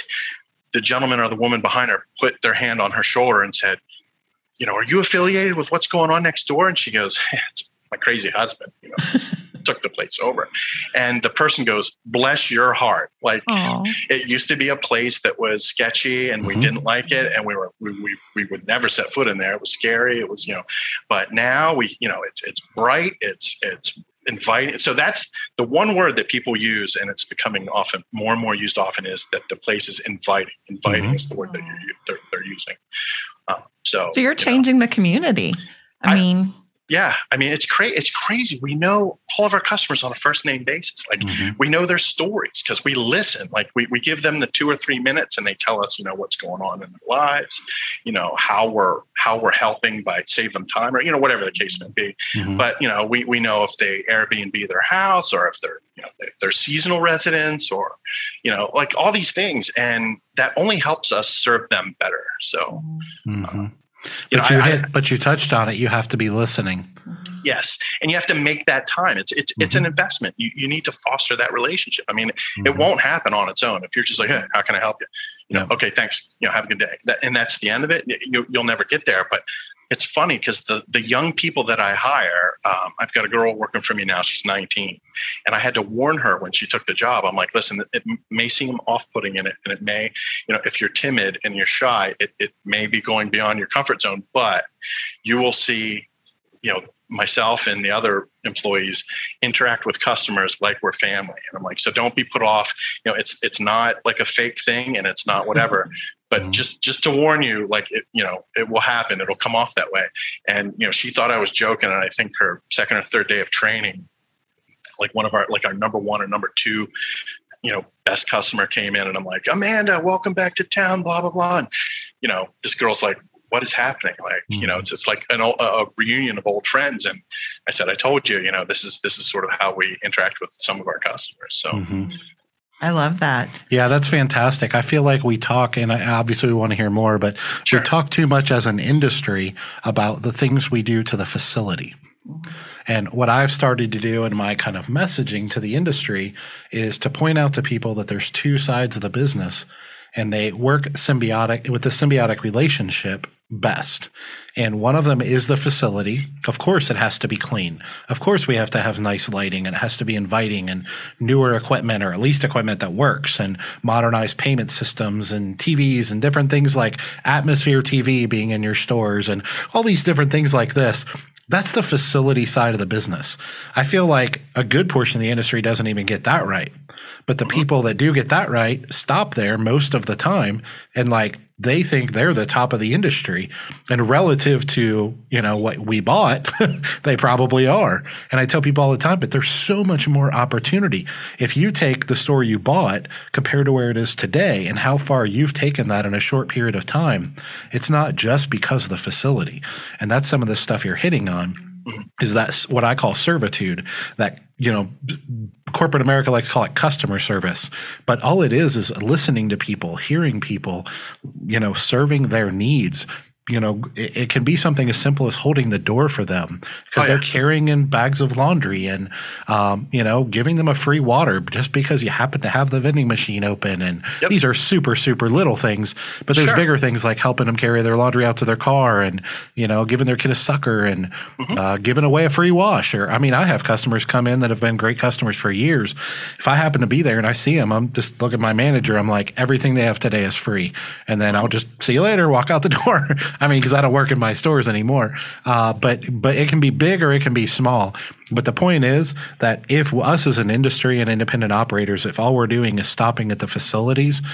the gentleman or the woman behind her put their hand on her shoulder and said, you know, are you affiliated with what's going on next door? And she goes, it's my crazy husband, you know, took the place over. And the person goes, bless your heart. Like, aww. It used to be a place that was sketchy and we mm-hmm. didn't like it. And we were, we, we, we would never set foot in there. It was scary. It was, you know, but now we, you know, it's, it's bright. It's, it's inviting. So that's the one word that people use, and it's becoming often more and more used often, is that the place is inviting. Inviting mm-hmm. is the word that you're, they're, they're using. Um, so, so you're changing you know, the community. I, I mean, yeah, I mean, it's crazy. It's crazy. We know all of our customers on a first name basis. Like mm-hmm. we know their stories because we listen. Like we, we give them the two or three minutes and they tell us, you know, what's going on in their lives, you know, how we're, how we're helping by save them time or, you know, whatever the case may be. Mm-hmm. But, you know, we, we know if they Airbnb their house or if they're, you know, they're seasonal residents or, you know, like all these things. And that only helps us serve them better. So, mm-hmm. um, You but know, you I, hit, but you touched on it. You have to be listening. Yes, and you have to make that time. It's it's mm-hmm. it's an investment. You you need to foster that relationship. I mean, mm-hmm. it won't happen on its own. If you're just like, hey, how can I help you? You know, yeah. okay, thanks. You know, have a good day. That, and that's the end of it. You, you'll never get there. But it's funny because the the young people that I hire, um, I've got a girl working for me now. She's nineteen, and I had to warn her when she took the job. I'm like, listen, it may seem off-putting in it, and it may, you know, if you're timid and you're shy, it it may be going beyond your comfort zone. But you will see, you know, myself and the other employees interact with customers like we're family. And I'm like, so don't be put off. You know, it's it's not like a fake thing, and it's not whatever. But just just to warn you, like, it, you know, it will happen. It'll come off that way. And, you know, she thought I was joking. And I think her second or third day of training, like one of our, like our number one or number two, you know, best customer came in and I'm like, Amanda, welcome back to town, blah, blah, blah. And, you know, this girl's like, what is happening? Like, mm-hmm. you know, it's, it's like an, a, a reunion of old friends. And I said, I told you, you know, this is, this is sort of how we interact with some of our customers. So mm-hmm. I love that. Yeah, that's fantastic. I feel like we talk, and obviously we want to hear more, but sure. we talk too much as an industry about the things we do to the facility. Mm-hmm. And what I've started to do in my kind of messaging to the industry is to point out to people that there's two sides of the business, and they work symbiotic with the symbiotic relationship best. And one of them is the facility. Of course, it has to be clean. Of course, we have to have nice lighting, and it has to be inviting and newer equipment, or at least equipment that works, and modernized payment systems and T Vs and different things like Atmosphere T V being in your stores and all these different things like this. That's the facility side of the business. I feel like a good portion of the industry doesn't even get that right. But the people that do get that right stop there most of the time, and like they think they're the top of the industry, and relative to, you know, what we bought, they probably are. And I tell people all the time, but there's so much more opportunity. If you take the store you bought compared to where it is today and how far you've taken that in a short period of time, it's not just because of the facility. And that's some of the stuff you're hitting on. Is that's what I call servitude, that, you know, corporate America likes to call it customer service. But all it is is listening to people, hearing people, you know, serving their needs. You know, it, it can be something as simple as holding the door for them because oh, yeah. they're carrying in bags of laundry, and, um, you know, giving them a free water just because you happen to have the vending machine open. And yep. these are super, super little things, but there's sure. bigger things like helping them carry their laundry out to their car, and, you know, giving their kid a sucker, and mm-hmm. uh, giving away a free wash. Or, I mean, I have customers come in that have been great customers for years. If I happen to be there and I see them, I'm just look at my manager. I'm like, everything they have today is free. And then I'll just see you later, walk out the door. I mean, because I don't work in my stores anymore. Uh, but but it can be big or it can be small. But the point is that if us as an industry and independent operators, if all we're doing is stopping at the facilities,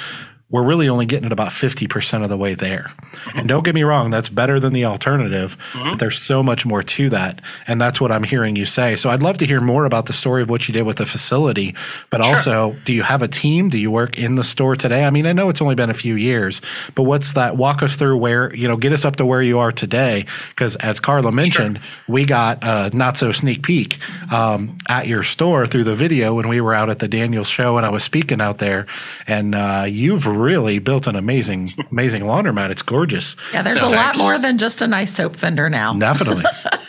we're really only getting it about fifty percent of the way there. Mm-hmm. And don't get me wrong, that's better than the alternative, mm-hmm. but there's so much more to that. And that's what I'm hearing you say. So I'd love to hear more about the story of what you did with the facility, but sure. also, do you have a team? Do you work in the store today? I mean, I know it's only been a few years, but what's that? Walk us through where, you know, get us up to where you are today. Because as Carla mentioned, sure. we got a not so sneak peek um, at your store through the video when we were out at the Daniels show and I was speaking out there. And uh, you've really built an amazing, amazing laundromat. It's gorgeous. Yeah, there's no, a thanks. lot more than just a nice soap fender now. Definitely.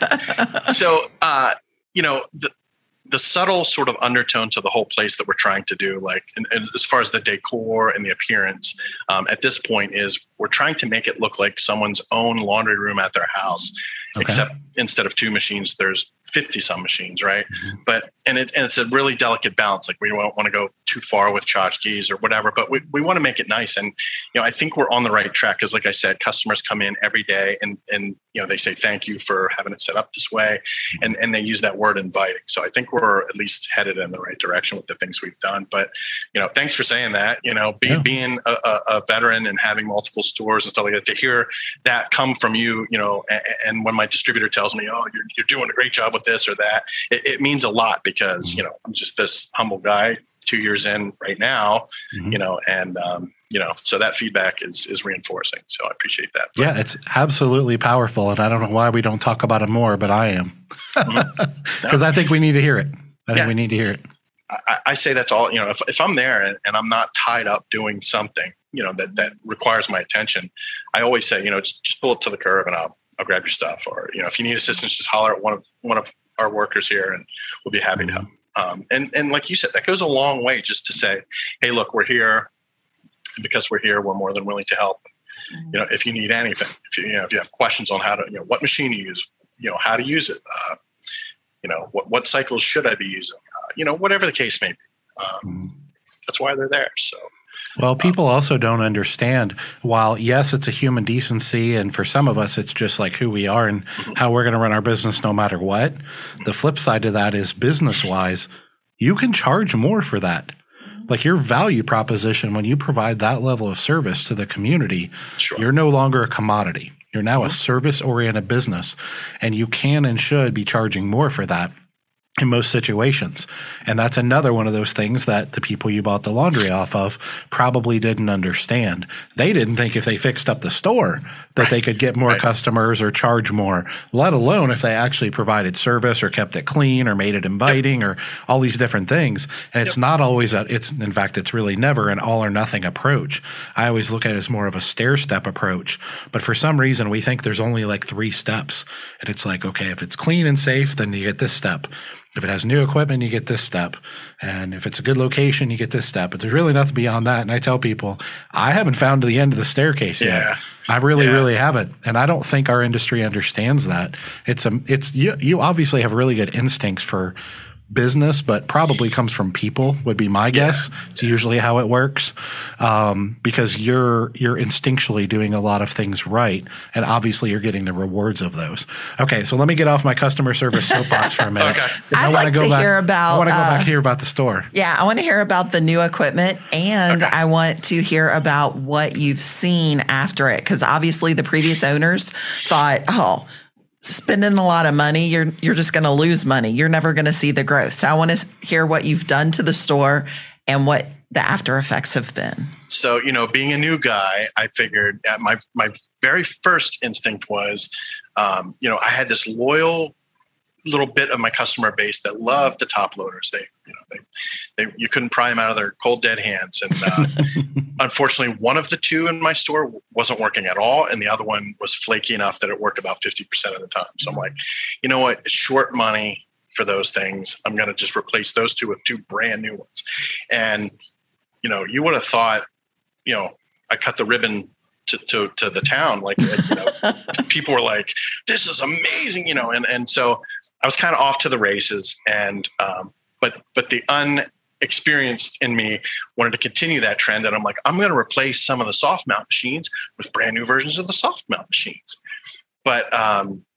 so, uh, you know, the, the subtle sort of undertone to the whole place that we're trying to do, like, and, and as far as the decor and the appearance, um, at this point is we're trying to make it look like someone's own laundry room at their house, okay. except instead of two machines, there's fifty some machines, right? Mm-hmm. But and it and it's a really delicate balance. Like we don't want to go too far with tchotchkes or whatever, but we, we want to make it nice. And you know, I think we're on the right track because, like I said, customers come in every day and and you know they say thank you for having it set up this way, and and they use that word inviting. So I think we're at least headed in the right direction with the things we've done. But you know, thanks for saying that. You know, be, yeah. being a, a, a veteran and having multiple stores and stuff like that, to hear that come from you, you know, and, and when my distributor tells me, oh, you're you're doing a great job with this or that, it, it means a lot because, you know, I'm just this humble guy two years in right now, mm-hmm. you know, and, um, you know, so that feedback is, is reinforcing. So I appreciate that. But, yeah, it's absolutely powerful. And I don't know why we don't talk about it more, but I am, because mm-hmm. no. I think we need to hear it. I think yeah. we need to hear it. I, I say that's all, you know, if, if I'm there and, and I'm not tied up doing something, you know, that, that requires my attention, I always say, you know, just, just pull up to the curb and I'll, I'll grab your stuff. Or, you know, if you need assistance, just holler at one of, one of our workers here and we'll be happy mm-hmm. to help. Um, and, and like you said, that goes a long way just to say, hey, look, we're here. And because we're here, we're more than willing to help. Mm-hmm. You know, if you need anything, if you, you know, if you have questions on how to, you know, what machine you use, you know, how to use it, uh, you know, what, what cycles should I be using? Uh, you know, whatever the case may be. Um, mm-hmm. That's why they're there. So. Well, people also don't understand, while yes, it's a human decency, and for some of us, it's just like who we are and mm-hmm. how we're going to run our business no matter what. The flip side to that is business-wise, you can charge more for that. Like your value proposition, when you provide that level of service to the community, sure. you're no longer a commodity. You're now mm-hmm. a service-oriented business, and you can and should be charging more for that in most situations. And that's another one of those things that the people you bought the laundry off of probably didn't understand. They didn't think if they fixed up the store that right. they could get more right. customers or charge more, let alone if they actually provided service or kept it clean or made it inviting yep. or all these different things. And it's yep. not always a, it's, in fact, it's really never an all or nothing approach. I always look at it as more of a stair step approach. But for some reason, we think there's only like three steps. And it's like, okay, if it's clean and safe, then you get this step. If it has new equipment, you get this step. And if it's a good location, you get this step. But there's really nothing beyond that. And I tell people, I haven't found the end of the staircase yeah. yet. I really, yeah. really haven't. And I don't think our industry understands that. It's a, it's you, you obviously have really good instincts for business, but probably comes from people would be my guess. Yeah. It's usually how it works, um, because you're you're instinctually doing a lot of things right, and obviously you're getting the rewards of those. Okay, so let me get off my customer service soapbox for a minute. okay. I'd I like go to back, hear about. I want to go uh, back here about the store. Yeah, I want to hear about the new equipment, and okay. I want to hear about what you've seen after it, because obviously the previous owners thought, oh, spending a lot of money, you're you're just going to lose money. You're never going to see the growth. So I want to hear what you've done to the store and what the after effects have been. So, you know, being a new guy, I figured uh, my my very first instinct was, um, you know, I had this loyal little bit of my customer base that loved the top loaders. They, you know, they, they, you couldn't pry them out of their cold dead hands. And uh, unfortunately, one of the two in my store wasn't working at all, and the other one was flaky enough that it worked about fifty percent of the time. So I'm like, you know what? It's short money for those things. I'm going to just replace those two with two brand new ones. And you know, you would have thought, you know, I cut the ribbon to to, to the town. Like, you know, people were like, "This is amazing," you know, and and so. I was kind of off to the races, and um, but but the unexperienced in me wanted to continue that trend, and I'm like, I'm going to replace some of the soft mount machines with brand new versions of the soft mount machines. But um,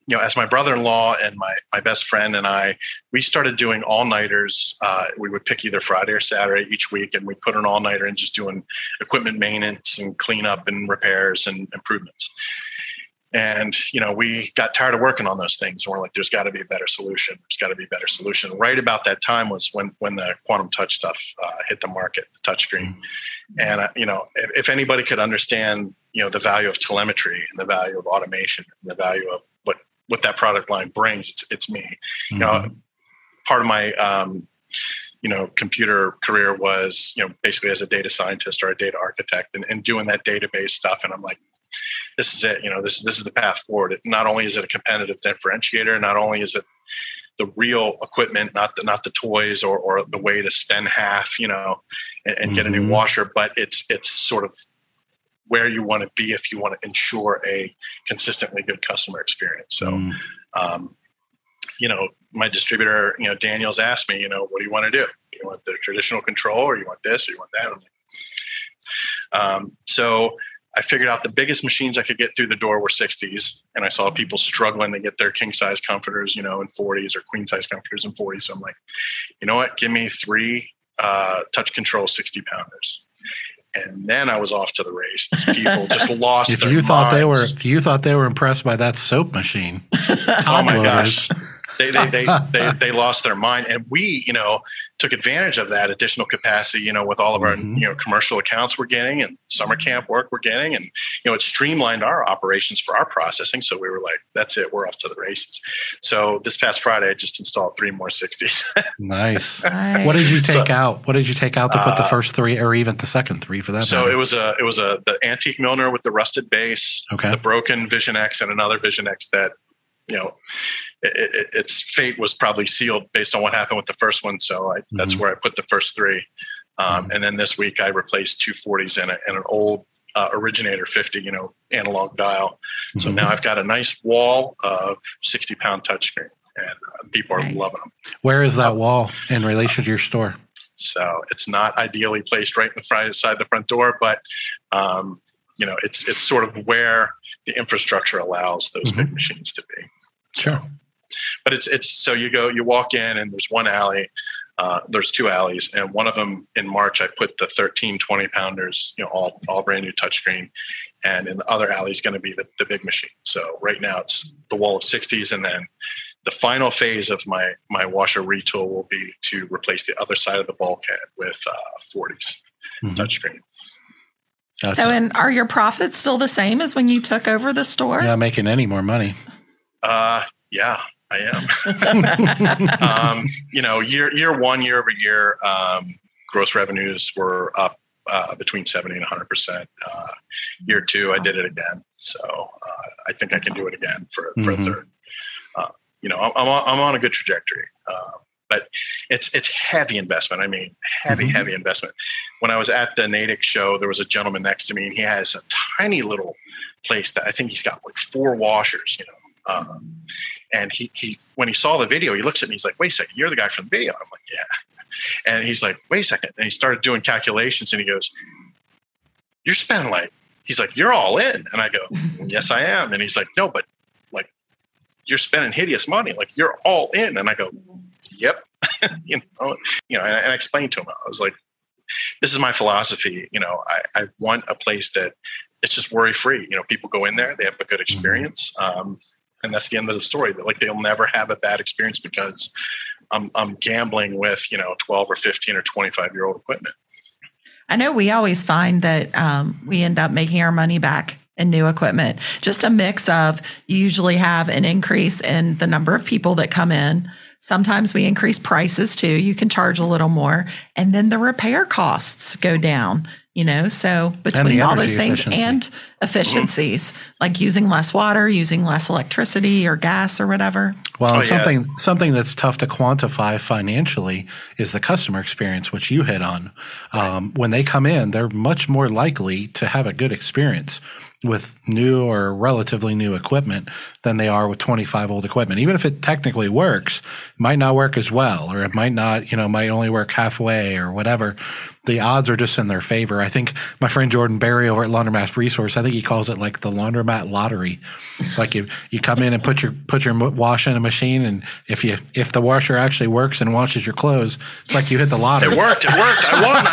you know, as my brother-in-law and my my best friend and I, we started doing all-nighters. Uh, we would pick either Friday or Saturday each week, and we put an all-nighter in just doing equipment maintenance and cleanup and repairs and improvements. And, you know, we got tired of working on those things. And we're like, there's got to be a better solution. There's got to be a better solution. Right about that time was when when the Quantum Touch stuff uh, hit the market, the touchscreen. Mm-hmm. And, uh, you know, if, if anybody could understand, you know, the value of telemetry and the value of automation and the value of what, what that product line brings, it's, it's me. Mm-hmm. You know, part of my, um, you know, computer career was, you know, basically as a data scientist or a data architect and, and doing that database stuff. And I'm like, this is it, you know, this, this is the path forward. It, not only is it a competitive differentiator, not only is it the real equipment, not the, not the toys or, or the way to spend half, you know, and, and mm-hmm. get a new washer, but it's, it's sort of where you want to be if you want to ensure a consistently good customer experience. So, mm. um, you know, my distributor, you know, Daniel's asked me, you know, what do you want to do? You want the traditional control or you want this or you want that? I'm like, um, so I figured out the biggest machines I could get through the door were sixties. And I saw people struggling to get their king size comforters, you know, in forties or queen size comforters in forties. So I'm like, you know what, give me three uh, touch control sixty pounders. And then I was off to the races. People just lost if their you thought minds. they were, if you thought they were impressed by that soap machine, oh my gosh. They, they, they, they, they lost their mind. And we, you know, took advantage of that additional capacity, you know, with all of our, mm-hmm. you know, commercial accounts we're getting and summer camp work we're getting. And, you know, it streamlined our operations for our processing. So we were like, that's it. We're off to the races. So this past Friday, I just installed three more sixties. Nice. Nice. What did you take so, out? What did you take out to put the uh, first three or even the second three for that? So matter? it was a, it was a, the antique Milner with the rusted base, okay. the broken Vision X and another Vision X that, you know, it, it, its fate was probably sealed based on what happened with the first one. So I, mm-hmm. that's where I put the first three. Um, mm-hmm. And then this week I replaced two forties and, a, and an old uh, Originator fifty, you know, analog dial. Mm-hmm. So now I've got a nice wall of sixty pound touchscreen and uh, people are nice. Loving them. Where is that wall in relation to your store? So it's not ideally placed right in the front side of the front door, but um, you know, it's, it's sort of where the infrastructure allows those mm-hmm. big machines to be. Sure. But it's, it's, so you go, you walk in and there's one alley, uh, there's two alleys, and one of them in March, I put the thirteen, twenty pounders, you know, all, all brand new touchscreen. And in the other alley is going to be the, the big machine. So right now it's the wall of sixties. And then the final phase of my, my washer retool will be to replace the other side of the bulkhead with uh, forties mm-hmm. touchscreen. That's so, and are your profits still the same as when you took over the store? You're not making any more money. Uh, yeah, I am. um, you know, year year one, year over year, um, gross revenues were up uh, between seventy and one hundred percent. Uh, year two, awesome. I did it again. So uh, I think That's I can awesome. do it again for, for mm-hmm. a third. Uh, you know, I'm, I'm, on, I'm on a good trajectory. Uh, But it's it's heavy investment. I mean, heavy, mm-hmm. heavy investment. When I was at the Natick show, there was a gentleman next to me, and he has a tiny little place that I think he's got like four washers, you know. Um, and he, he, when he saw the video, he looks at me, he's like, wait a second, you're the guy from the video. I'm like, yeah. And he's like, wait a second. And he started doing calculations and he goes, you're spending like, he's like, you're all in. And I go, yes, I am. And he's like, no, but like, you're spending hideous money. Like, you're all in. And I go, yep. you know, you know, and, and I explained to him, I was like, this is my philosophy. You know, I, I want a place that it's just worry free. You know, people go in there, they have a good experience. Um, and that's the end of the story. That like, they'll never have a bad experience because I'm, I'm gambling with, you know, twelve or fifteen or twenty-five year old equipment. I know we always find that um, we end up making our money back in new equipment. Just a mix of, you usually have an increase in the number of people that come in. Sometimes we increase prices too. You can charge a little more. And then the repair costs go down, you know, so between all those things efficiency. and efficiencies, mm-hmm. like using less water, using less electricity or gas or whatever. Well, oh, something yeah. something that's tough to quantify financially is the customer experience, which you hit on. Um, when they come in, they're much more likely to have a good experience. with new or relatively new equipment than they are with twenty-five old equipment. Even if it technically works, it might not work as well, or it might not, you know, might only work halfway or whatever. The odds are just in their favor. I think my friend Jordan Berry over at Laundromat Resource, I think he calls it like the laundromat lottery. Like you, you come in and put your put your wash in a machine, and if you if the washer actually works and washes your clothes, it's like you hit the lottery. It worked. It worked. I won.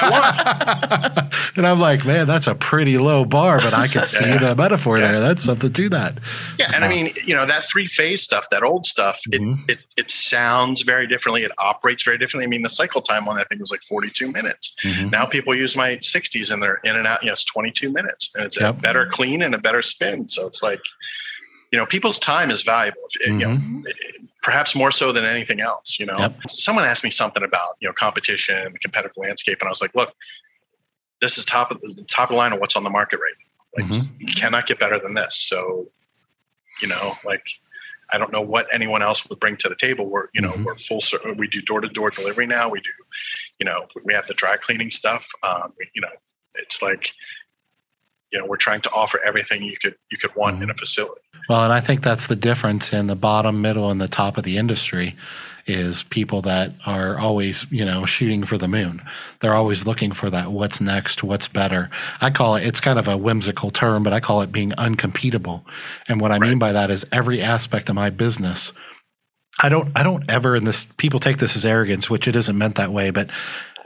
I won. And I'm like, man, that's a pretty low bar, but I could see yeah. the metaphor yeah. there. That's something to that. Yeah, and uh, I mean, you know, that three phase stuff, that old stuff, mm-hmm. it, it it sounds very differently. It operates very differently. I mean, the cycle time on that thing was like forty-two minutes. Mm-hmm. Now people use my sixties and they're in and out. You know, it's twenty-two minutes, and it's yep. a better clean and a better spin. So it's like, you know, people's time is valuable. Mm-hmm. You know, perhaps more so than anything else. You know, yep. someone asked me something about you know competition, the competitive landscape, and I was like, look, this is top of the top of the line of what's on the market right now. Like, mm-hmm. you cannot get better than this. So, you know, like, I don't know what anyone else would bring to the table. We're, you know, mm-hmm. we're full, we do door to door delivery now. We do, you know, we have the dry cleaning stuff. Um, we, you know, it's like, you know, we're trying to offer everything you could, you could want mm-hmm. in a facility. Well, and I think that's the difference in the bottom, middle, and the top of the industry is people that are always, you know, shooting for the moon. They're always looking for that what's next, what's better. I call it, it's kind of a whimsical term, but I call it being uncompetable. And what I right. mean by that is every aspect of my business, I don't, I don't ever, and this, people take this as arrogance, which it isn't meant that way, but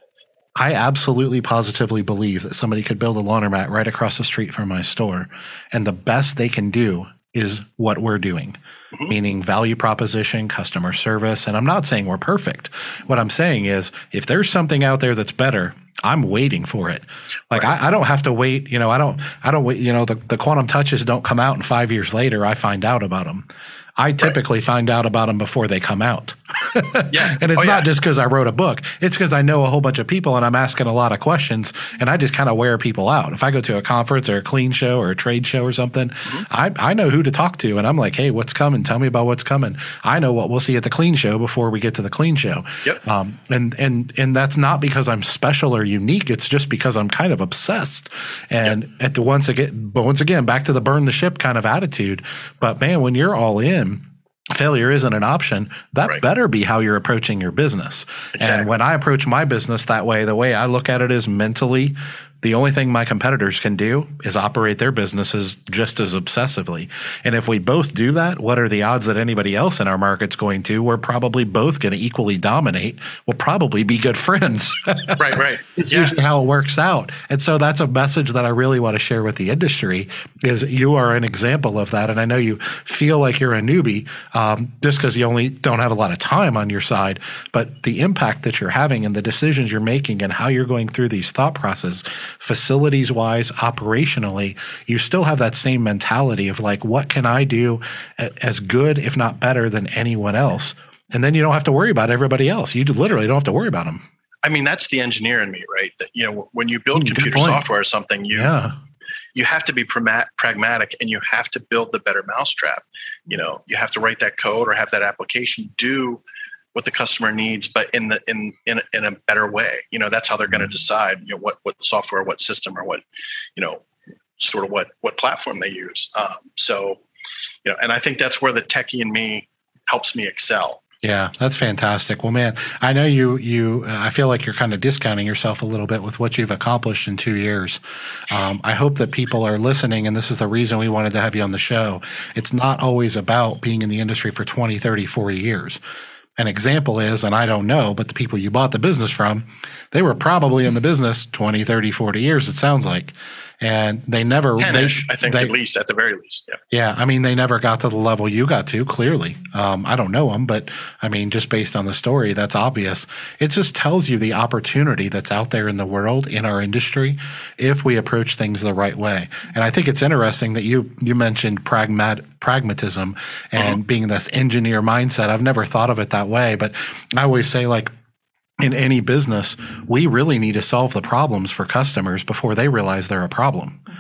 I absolutely positively believe that somebody could build a laundromat right across the street from my store, and the best they can do is what we're doing, mm-hmm. meaning value proposition, customer service. And I'm not saying we're perfect. What I'm saying is if there's something out there that's better, I'm waiting for it. Like right. I, I don't have to wait. You know, I don't, I don't wait, you know, the, the quantum touches don't come out and five years later, I find out about them. I typically right. find out about them before they come out. yeah. And it's oh, not yeah. just because I wrote a book. It's because I know a whole bunch of people and I'm asking a lot of questions, and I just kind of wear people out. If I go to a conference or a clean show or a trade show or something, mm-hmm. I, I know who to talk to. And I'm like, hey, what's coming? Tell me about what's coming. I know what we'll see at the clean show before we get to the clean show. Yep. Um, and, and, and that's not because I'm special or unique. It's just because I'm kind of obsessed. And yep. at the once again, but once again, back to the burn the ship kind of attitude. But man, when you're all in, failure isn't an option. That right. better be how you're approaching your business. Exactly. And when I approach my business that way, the way I look at it is mentally, the only thing my competitors can do is operate their businesses just as obsessively. And if we both do that, what are the odds that anybody else in our market's going to? We're probably both going to equally dominate. We'll probably be good friends. Right, right. It's yeah. usually how it works out. And so that's a message that I really want to share with the industry is you are an example of that. And I know you feel like you're a newbie um, just because you only don't have a lot of time on your side, but the impact that you're having and the decisions you're making and how you're going through these thought processes, facilities wise, operationally, you still have that same mentality of like, what can I do as good, if not better than anyone else? And then you don't have to worry about everybody else. You literally don't have to worry about them. I mean, that's the engineer in me, right? That, you know, when you build mm, computer software or something, you, yeah. you have to be pragma- pragmatic and you have to build the better mousetrap. You know, you have to write that code or have that application do what the customer needs, but in the in in in a better way. You know, that's how they're going to decide, you know, what what software, what system, or what, you know, sort of what what platform they use. Um, so, you know, and I think that's where the techie in me helps me excel. Yeah, that's fantastic. Well, man, I know you. You, uh, I feel like you're kind of discounting yourself a little bit with what you've accomplished in two years. Um, I hope that people are listening, and this is the reason we wanted to have you on the show. It's not always about being in the industry for twenty, thirty, forty years. An example is, and I don't know, but the people you bought the business from, they were probably in the business twenty, thirty, forty years, it sounds like. And they never, ten-ish, they, I think, they, at least, at the very least. Yeah. Yeah. I mean, they never got to the level you got to, clearly. Um, I don't know them, but I mean, just based on the story, that's obvious. It just tells you the opportunity that's out there in the world, in our industry, if we approach things the right way. And I think it's interesting that you, you mentioned pragmat, pragmatism and uh-huh. being this engineer mindset. I've never thought of it that way, but I always say, like, in any business, we really need to solve the problems for customers before they realize they're a problem.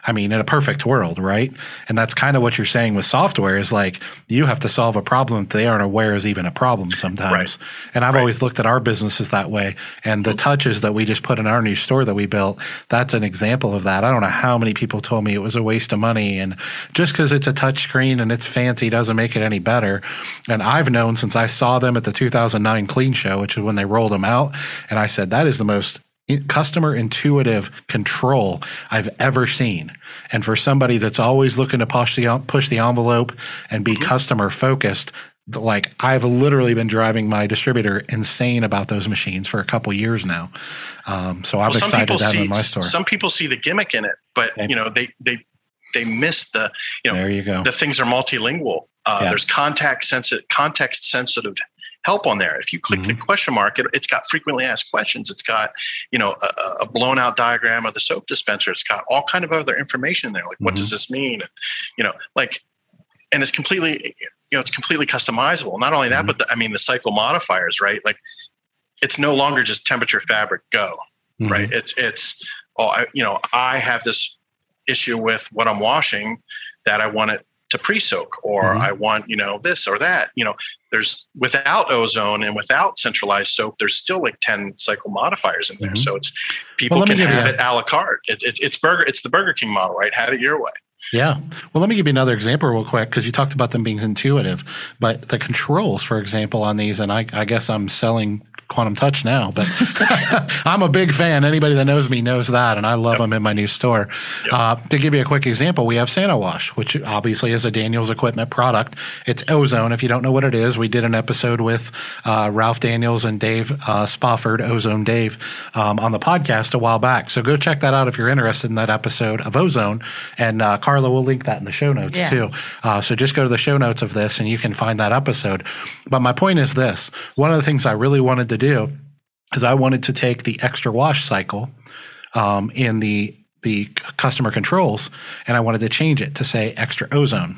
I mean, in a perfect world, right? And that's kind of what you're saying with software is like you have to solve a problem that they aren't aware is even a problem sometimes. Right. And I've right. always looked at our businesses that way. And the touches that we just put in our new store that we built, that's an example of that. I don't know how many people told me it was a waste of money. And just because it's a touch screen and it's fancy doesn't make it any better. And I've known since I saw them at the two thousand nine Clean Show, which is when they rolled them out. And I said, that is the most customer intuitive control I've ever seen. And for somebody that's always looking to push the push the envelope and be mm-hmm. customer focused, like I've literally been driving my distributor insane about those machines for a couple years now. Um, so I'm well, excited to have them in my store. Some people see the gimmick in it, but okay. you know they they they miss the you know there you go. The things are multilingual. Uh, yeah. There's contact sensitive, context sensitive help on there. If you click mm-hmm. the question mark, it, it's got frequently asked questions. It's got, you know, a, a blown out diagram of the soap dispenser. It's got all kind of other information there. Like, mm-hmm. what does this mean? And, you know, like, and it's completely, you know, it's completely customizable. Not only that, mm-hmm. but the, I mean, the cycle modifiers, right? Like it's no longer just temperature, fabric, go, mm-hmm. right? It's, it's, oh, I, you know, I have this issue with what I'm washing that I want it to pre-soak, or mm-hmm. I want, you know, this or that, you know, there's without ozone and without centralized soap, there's still like ten cycle modifiers in there. Mm-hmm. So it's people well, can have it a la carte. It, it, it's burger. It's the Burger King model, right? Have it your way. Yeah. Well, let me give you another example real quick, because you talked about them being intuitive, but the controls, for example, on these, and I, I guess I'm selling Quantum Touch now, but I'm a big fan. Anybody that knows me knows that, and I love yep. them in my new store. Yep. Uh, to give you a quick example, we have Santa Wash, which obviously is a Daniels Equipment product. It's ozone. If you don't know what it is, we did an episode with uh, Ralph Daniels and Dave uh, Spofford, Ozone Dave, um, on the podcast a while back. So go check that out if you're interested in that episode of Ozone. And uh, Carla will link that in the show notes yeah. too. Uh, so just go to the show notes of this and you can find that episode. But my point is this. One of the things I really wanted to do is I wanted to take the extra wash cycle um, in the the customer controls, and I wanted to change it to say extra ozone.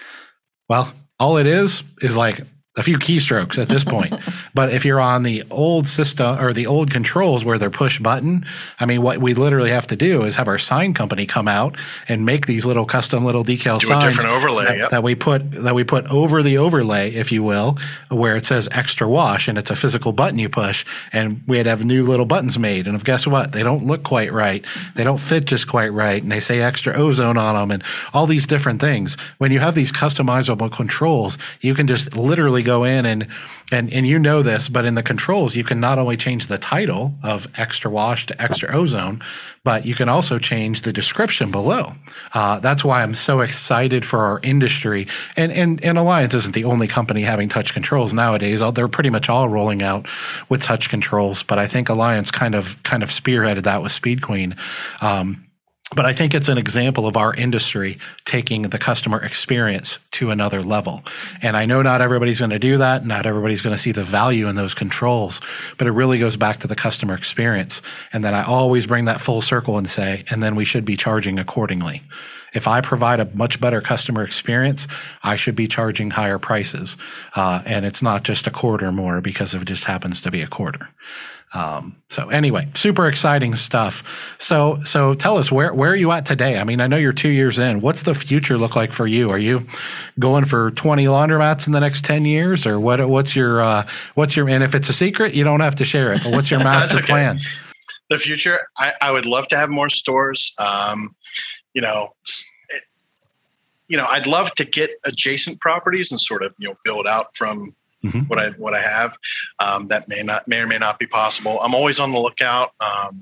Well, all it is is like a few keystrokes at this point. But if you're on the old system or the old controls where they're push button, I mean, what we literally have to do is have our sign company come out and make these little custom little decal do signs a different overlay, that, yep. that we put that we put over the overlay, if you will, where it says extra wash, and it's a physical button you push. And we'd have new little buttons made, and guess what? They don't look quite right. They don't fit just quite right, and they say extra ozone on them, and all these different things. When you have these customizable controls, you can just literally go in and and and you know this, but in the controls, you can not only change the title of extra wash to extra ozone, but you can also change the description below. Uh, that's why I'm so excited for our industry. And, and and Alliance isn't the only company having touch controls nowadays. They're pretty much all rolling out with touch controls, but I think Alliance kind of kind of spearheaded that with Speed Queen. Um, But I think it's an example of our industry taking the customer experience to another level. And I know not everybody's going to do that. Not everybody's going to see the value in those controls, but it really goes back to the customer experience. And then I always bring that full circle and say, and then we should be charging accordingly. If I provide a much better customer experience, I should be charging higher prices. Uh, and it's not just a quarter more because it just happens to be a quarter. Um, so anyway, super exciting stuff. So, so tell us where, where are you at today? I mean, I know you're two years in. What's the future look like for you? Are you going for twenty laundromats in the next ten years, or what, what's your, uh, what's your, and if it's a secret, you don't have to share it, but what's your master okay. plan? The future, I, I would love to have more stores. Um, you know, it, you know, I'd love to get adjacent properties and sort of, you know, build out from Mm-hmm. what I what I have. Um, that may not may or may not be possible. I'm always on the lookout. Um,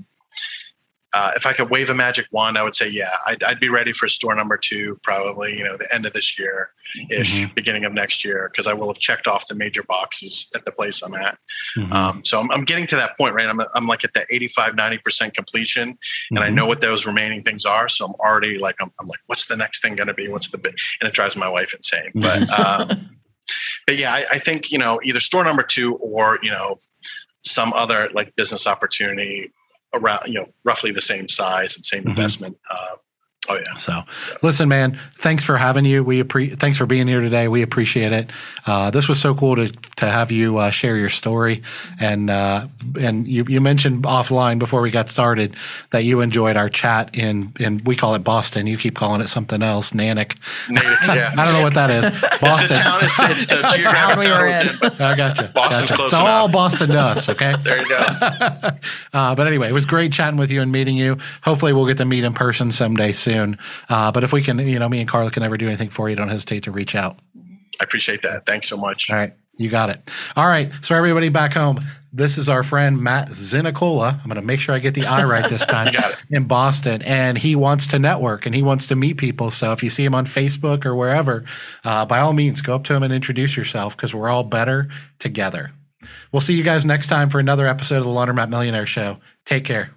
uh, if I could wave a magic wand, I would say, yeah, I'd, I'd be ready for store number two, probably, you know, the end of this year ish, mm-hmm. beginning of next year, because I will have checked off the major boxes at the place I'm at. Mm-hmm. Um, so I'm, I'm getting to that point, right? I'm I'm like at the eighty-five, ninety percent completion, mm-hmm. and I know what those remaining things are. So I'm already like, I'm, I'm like, what's the next thing going to be? What's the big? And it drives my wife insane, but. Um, But yeah, I, I think, you know, either store number two or, you know, some other like business opportunity around, you know, roughly the same size and same mm-hmm. investment uh, Oh yeah. So, listen, man. Thanks for having you. We appre- Thanks for being here today. We appreciate it. Uh, this was so cool to to have you uh, share your story. And uh, and you, you mentioned offline before we got started that you enjoyed our chat in in we call it Boston. You keep calling it something else, Natick. Natick, yeah. I don't know what that is. Boston. It's the town. It's, it's the It's the town geographic we town were it's in. in. But I gotcha. Boston's gotcha. close It's all enough. Boston to us. Okay. There you go. uh, but anyway, it was great chatting with you and meeting you. Hopefully, we'll get to meet in person someday soon. Uh, but if we can, you know, me and Carla can ever do anything for you, don't hesitate to reach out. I appreciate that. Thanks so much. All right. You got it. All right. So everybody back home, this is our friend Matt Zinicola. I'm going to make sure I get the I right this time. You got it. In Boston. And he wants to network and he wants to meet people. So if you see him on Facebook or wherever, uh, by all means, go up to him and introduce yourself because we're all better together. We'll see you guys next time for another episode of the Laundromat Millionaire Show. Take care.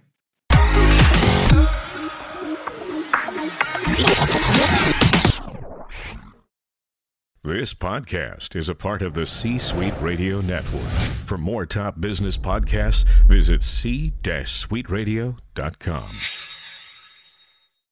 This podcast is a part of the C-Suite Radio Network. For more top business podcasts, visit c suite radio dot com.